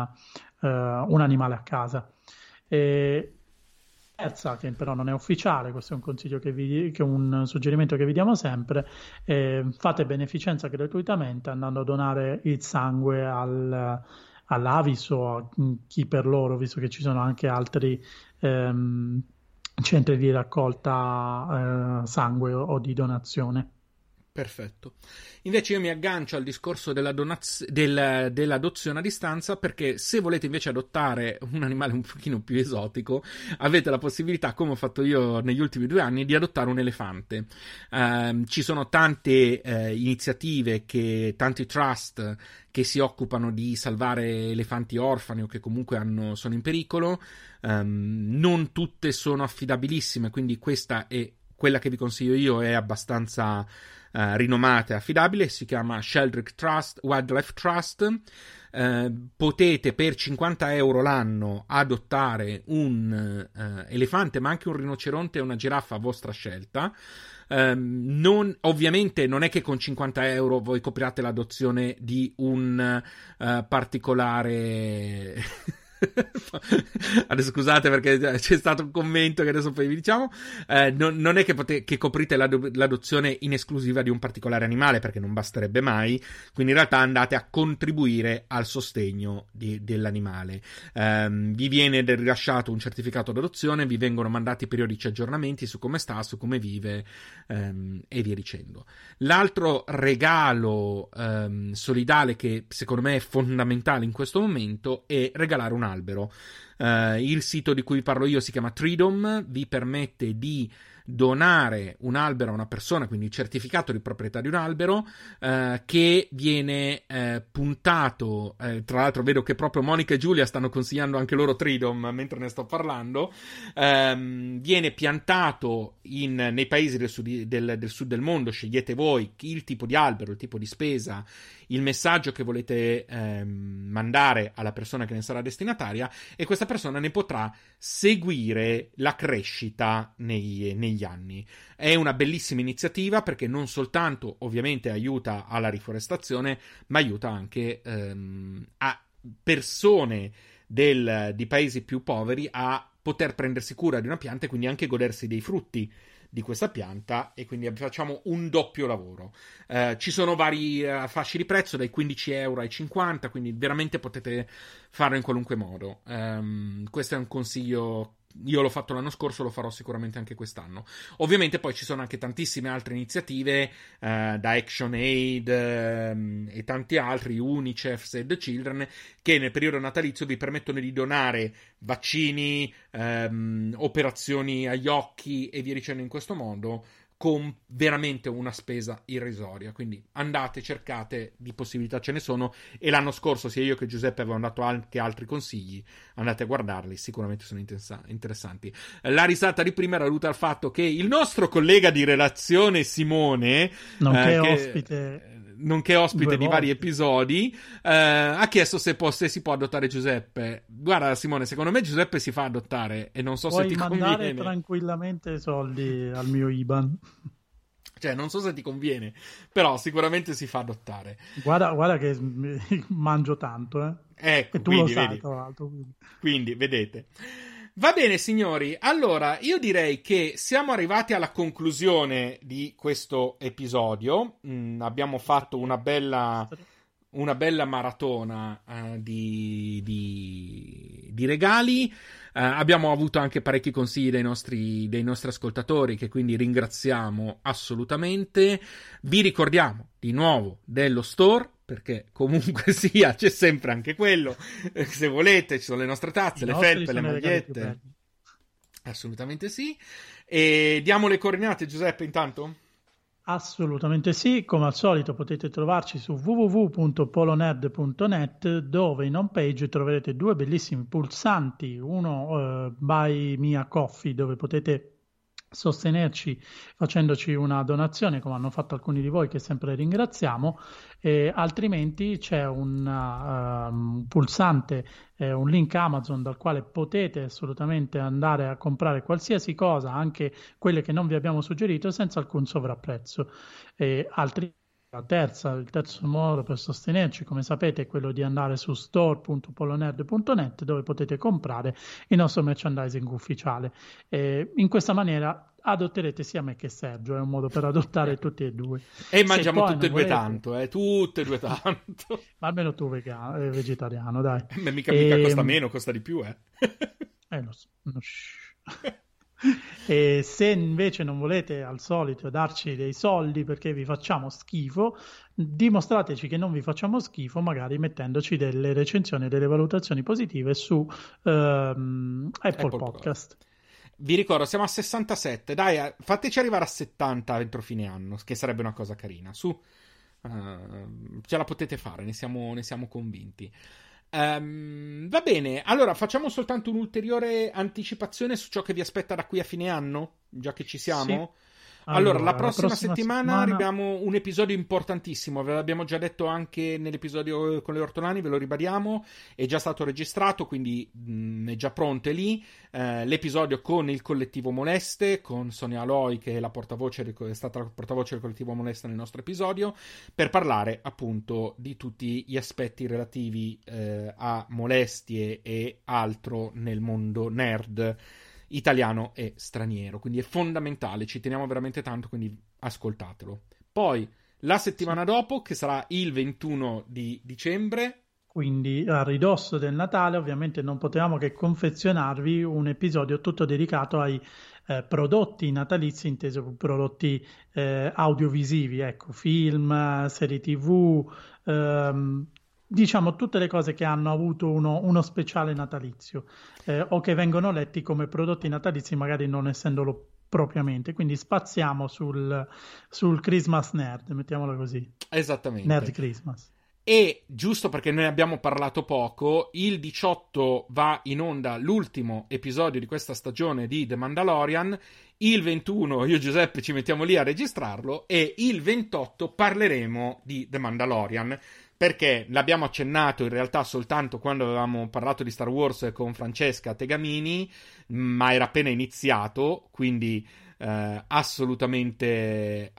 un animale a casa. E, terza, che però non è ufficiale, questo è un consiglio che un suggerimento che vi diamo sempre: fate beneficenza gratuitamente andando a donare il sangue all'Avis o a chi per loro, visto che ci sono anche altri ehm, centri di raccolta sangue o di donazione. Perfetto. Invece io mi aggancio al discorso dell'adozione a distanza, perché se volete invece adottare un animale un pochino più esotico, avete la possibilità, come ho fatto io negli ultimi 2 anni, di adottare un elefante. Ci sono tante iniziative, tanti trust che si occupano di salvare elefanti orfani o che comunque sono in pericolo. Non tutte sono affidabilissime, quindi questa è quella che vi consiglio io, è abbastanza rinomata e affidabile, si chiama Sheldrick Trust, Wildlife Trust. Potete per 50 euro l'anno adottare un elefante, ma anche un rinoceronte e una giraffa a vostra scelta. Ovviamente non è che con 50 euro voi copriate l'adozione di un particolare adesso scusate perché c'è stato un commento che adesso poi vi diciamo. Non è che coprite l'adozione in esclusiva di un particolare animale, perché non basterebbe mai, quindi in realtà andate a contribuire al sostegno dell'animale. Vi viene rilasciato un certificato d'adozione, vi vengono mandati periodici aggiornamenti su come sta, su come vive, e via dicendo. L'altro regalo solidale che secondo me è fondamentale in questo momento è regalare un albero. Il sito di cui parlo io si chiama Treedom, vi permette di donare un albero a una persona, quindi il certificato di proprietà di un albero, che viene puntato. Tra l'altro vedo che proprio Monica e Giulia stanno consigliando anche loro Treedom mentre ne sto parlando. Viene piantato nei paesi del sud del mondo. Scegliete voi il tipo di albero, il tipo di spesa, il messaggio che volete mandare alla persona che ne sarà destinataria, e questa persona ne potrà seguire la crescita negli anni. È una bellissima iniziativa, perché non soltanto ovviamente aiuta alla riforestazione, ma aiuta anche a persone di paesi più poveri a poter prendersi cura di una pianta e quindi anche godersi dei frutti di questa pianta, e quindi facciamo un doppio lavoro. Ci sono vari fasci di prezzo, dai 15 euro ai 50, quindi veramente potete farlo in qualunque modo. Questo è un consiglio. Io l'ho fatto l'anno scorso, lo farò sicuramente anche quest'anno. Ovviamente poi ci sono anche tantissime altre iniziative, da ActionAid e tanti altri, UNICEF, Save the Children, che nel periodo natalizio vi permettono di donare vaccini, operazioni agli occhi e via dicendo in questo modo, con veramente una spesa irrisoria. Quindi andate, cercate, di possibilità ce ne sono, e l'anno scorso sia io che Giuseppe avevamo dato anche altri consigli, andate a guardarli, sicuramente sono interessanti. La risata di prima era dovuta al fatto che il nostro collega di relazione Simone, nonché ospite di vari episodi, ha chiesto se si può adottare Giuseppe. Guarda Simone, secondo me Giuseppe si fa adottare, e non so se ti conviene. Puoi mandare tranquillamente soldi al mio IBAN. Cioè, non so se ti conviene, però sicuramente si fa adottare. Guarda che mangio tanto, Ecco, e tu quindi, lo sai, vedi. tra l'altro. Quindi, vedete. Va bene, signori. Allora, io direi che siamo arrivati alla conclusione di questo episodio. Abbiamo fatto una bella maratona di regali. Abbiamo avuto anche parecchi consigli dei nostri ascoltatori, che quindi ringraziamo assolutamente. Vi ricordiamo di nuovo dello store, perché comunque sia c'è sempre anche quello. Se volete, ci sono le nostre tazze, le felpe, le magliette. Assolutamente sì. E diamo le coordinate, Giuseppe, intanto? Assolutamente sì, come al solito potete trovarci su www.polonerd.net, dove in home page troverete due bellissimi pulsanti, uno Buy Me a Coffee, dove potete sostenerci facendoci una donazione, come hanno fatto alcuni di voi che sempre ringraziamo, altrimenti c'è un pulsante, un link Amazon dal quale potete assolutamente andare a comprare qualsiasi cosa, anche quelle che non vi abbiamo suggerito, senza alcun sovrapprezzo. Il terzo modo per sostenerci, come sapete, è quello di andare su store.polonerd.net, dove potete comprare il nostro merchandising ufficiale. In questa maniera adotterete sia me che Sergio, è un modo per adottare tutti e due. E mangiamo tutte e due tanto, tutte e due tanto. Ma almeno tu vegetariano, dai. Mica costa meno, costa di più, lo so. E se invece non volete al solito darci dei soldi perché vi facciamo schifo, dimostrateci che non vi facciamo schifo magari mettendoci delle recensioni, delle valutazioni positive su Apple Podcast. Vi ricordo, siamo a 67, dai, fateci arrivare a 70 entro fine anno, che sarebbe una cosa carina, su, ce la potete fare, ne siamo convinti. Va bene, allora facciamo soltanto un'ulteriore anticipazione su ciò che vi aspetta da qui a fine anno, già che ci siamo. Sì. Allora, la prossima settimana abbiamo un episodio importantissimo, ve l'abbiamo già detto anche nell'episodio con le ortolani, ve lo ribadiamo, è già stato registrato, quindi è già pronto, è lì, l'episodio con il collettivo Moleste, con Sonia Aloy che è è stata la portavoce del collettivo Moleste nel nostro episodio, per parlare appunto di tutti gli aspetti relativi a molestie e altro nel mondo nerd italiano e straniero, quindi è fondamentale, ci teniamo veramente tanto, quindi ascoltatelo. Poi la settimana dopo, che sarà il 21 di dicembre, quindi a ridosso del Natale, ovviamente non potevamo che confezionarvi un episodio tutto dedicato ai prodotti natalizi, inteso prodotti audiovisivi, ecco, film, serie TV, diciamo tutte le cose che hanno avuto uno speciale natalizio o che vengono letti come prodotti natalizi, magari non essendolo propriamente, quindi spaziamo sul Christmas nerd, mettiamolo così. Esattamente. Nerd Christmas. E giusto perché noi abbiamo parlato poco, il 18 va in onda l'ultimo episodio di questa stagione di The Mandalorian, il 21 io e Giuseppe ci mettiamo lì a registrarlo e il 28 parleremo di The Mandalorian, perché l'abbiamo accennato in realtà soltanto quando avevamo parlato di Star Wars con Francesca Tegamini, ma era appena iniziato, quindi assolutamente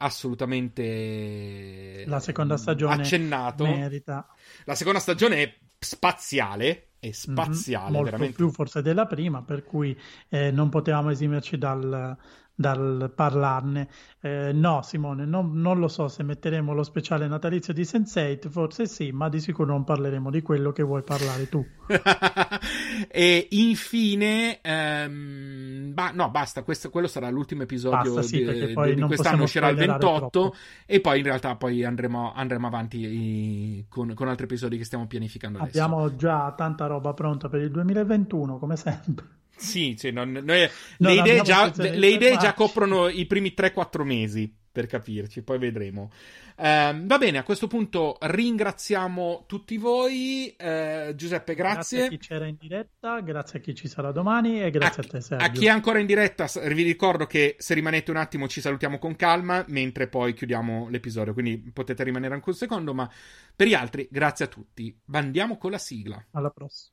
la seconda stagione accennato. Merita. La seconda stagione è spaziale, molto veramente più forse della prima, per cui non potevamo esimerci dal parlarne. No, Simone, non lo so se metteremo lo speciale natalizio di Sense8, forse sì, ma di sicuro non parleremo di quello che vuoi parlare tu. E infine basta, quello sarà l'ultimo episodio. Basta, sì, di quest'anno, uscirà il 28 troppo. e poi in realtà andremo avanti con altri episodi che stiamo pianificando adesso. Abbiamo già tanta roba pronta per il 2021, come sempre. Sì, le idee già coprono i primi 3-4 mesi, per capirci, poi vedremo. Va bene, a questo punto ringraziamo tutti voi. Giuseppe, grazie. Grazie a chi c'era in diretta, grazie a chi ci sarà domani e grazie a te, Sergio. A chi è ancora in diretta, vi ricordo che se rimanete un attimo ci salutiamo con calma, mentre poi chiudiamo l'episodio, quindi potete rimanere anche un secondo, ma per gli altri, grazie a tutti. Andiamo con la sigla. Alla prossima.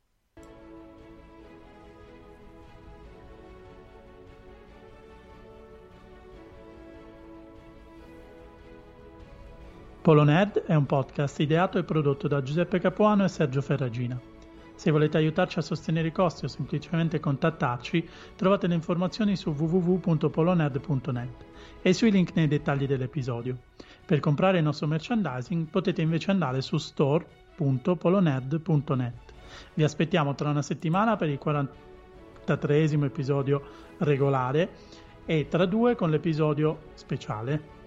Polonerd è un podcast ideato e prodotto da Giuseppe Capuano e Sergio Ferragina. Se volete aiutarci a sostenere i costi o semplicemente contattarci, trovate le informazioni su www.polonerd.net e sui link nei dettagli dell'episodio. Per comprare il nostro merchandising potete invece andare su store.polonerd.net. Vi aspettiamo tra una settimana per il 43esimo episodio regolare e tra 2 con l'episodio speciale.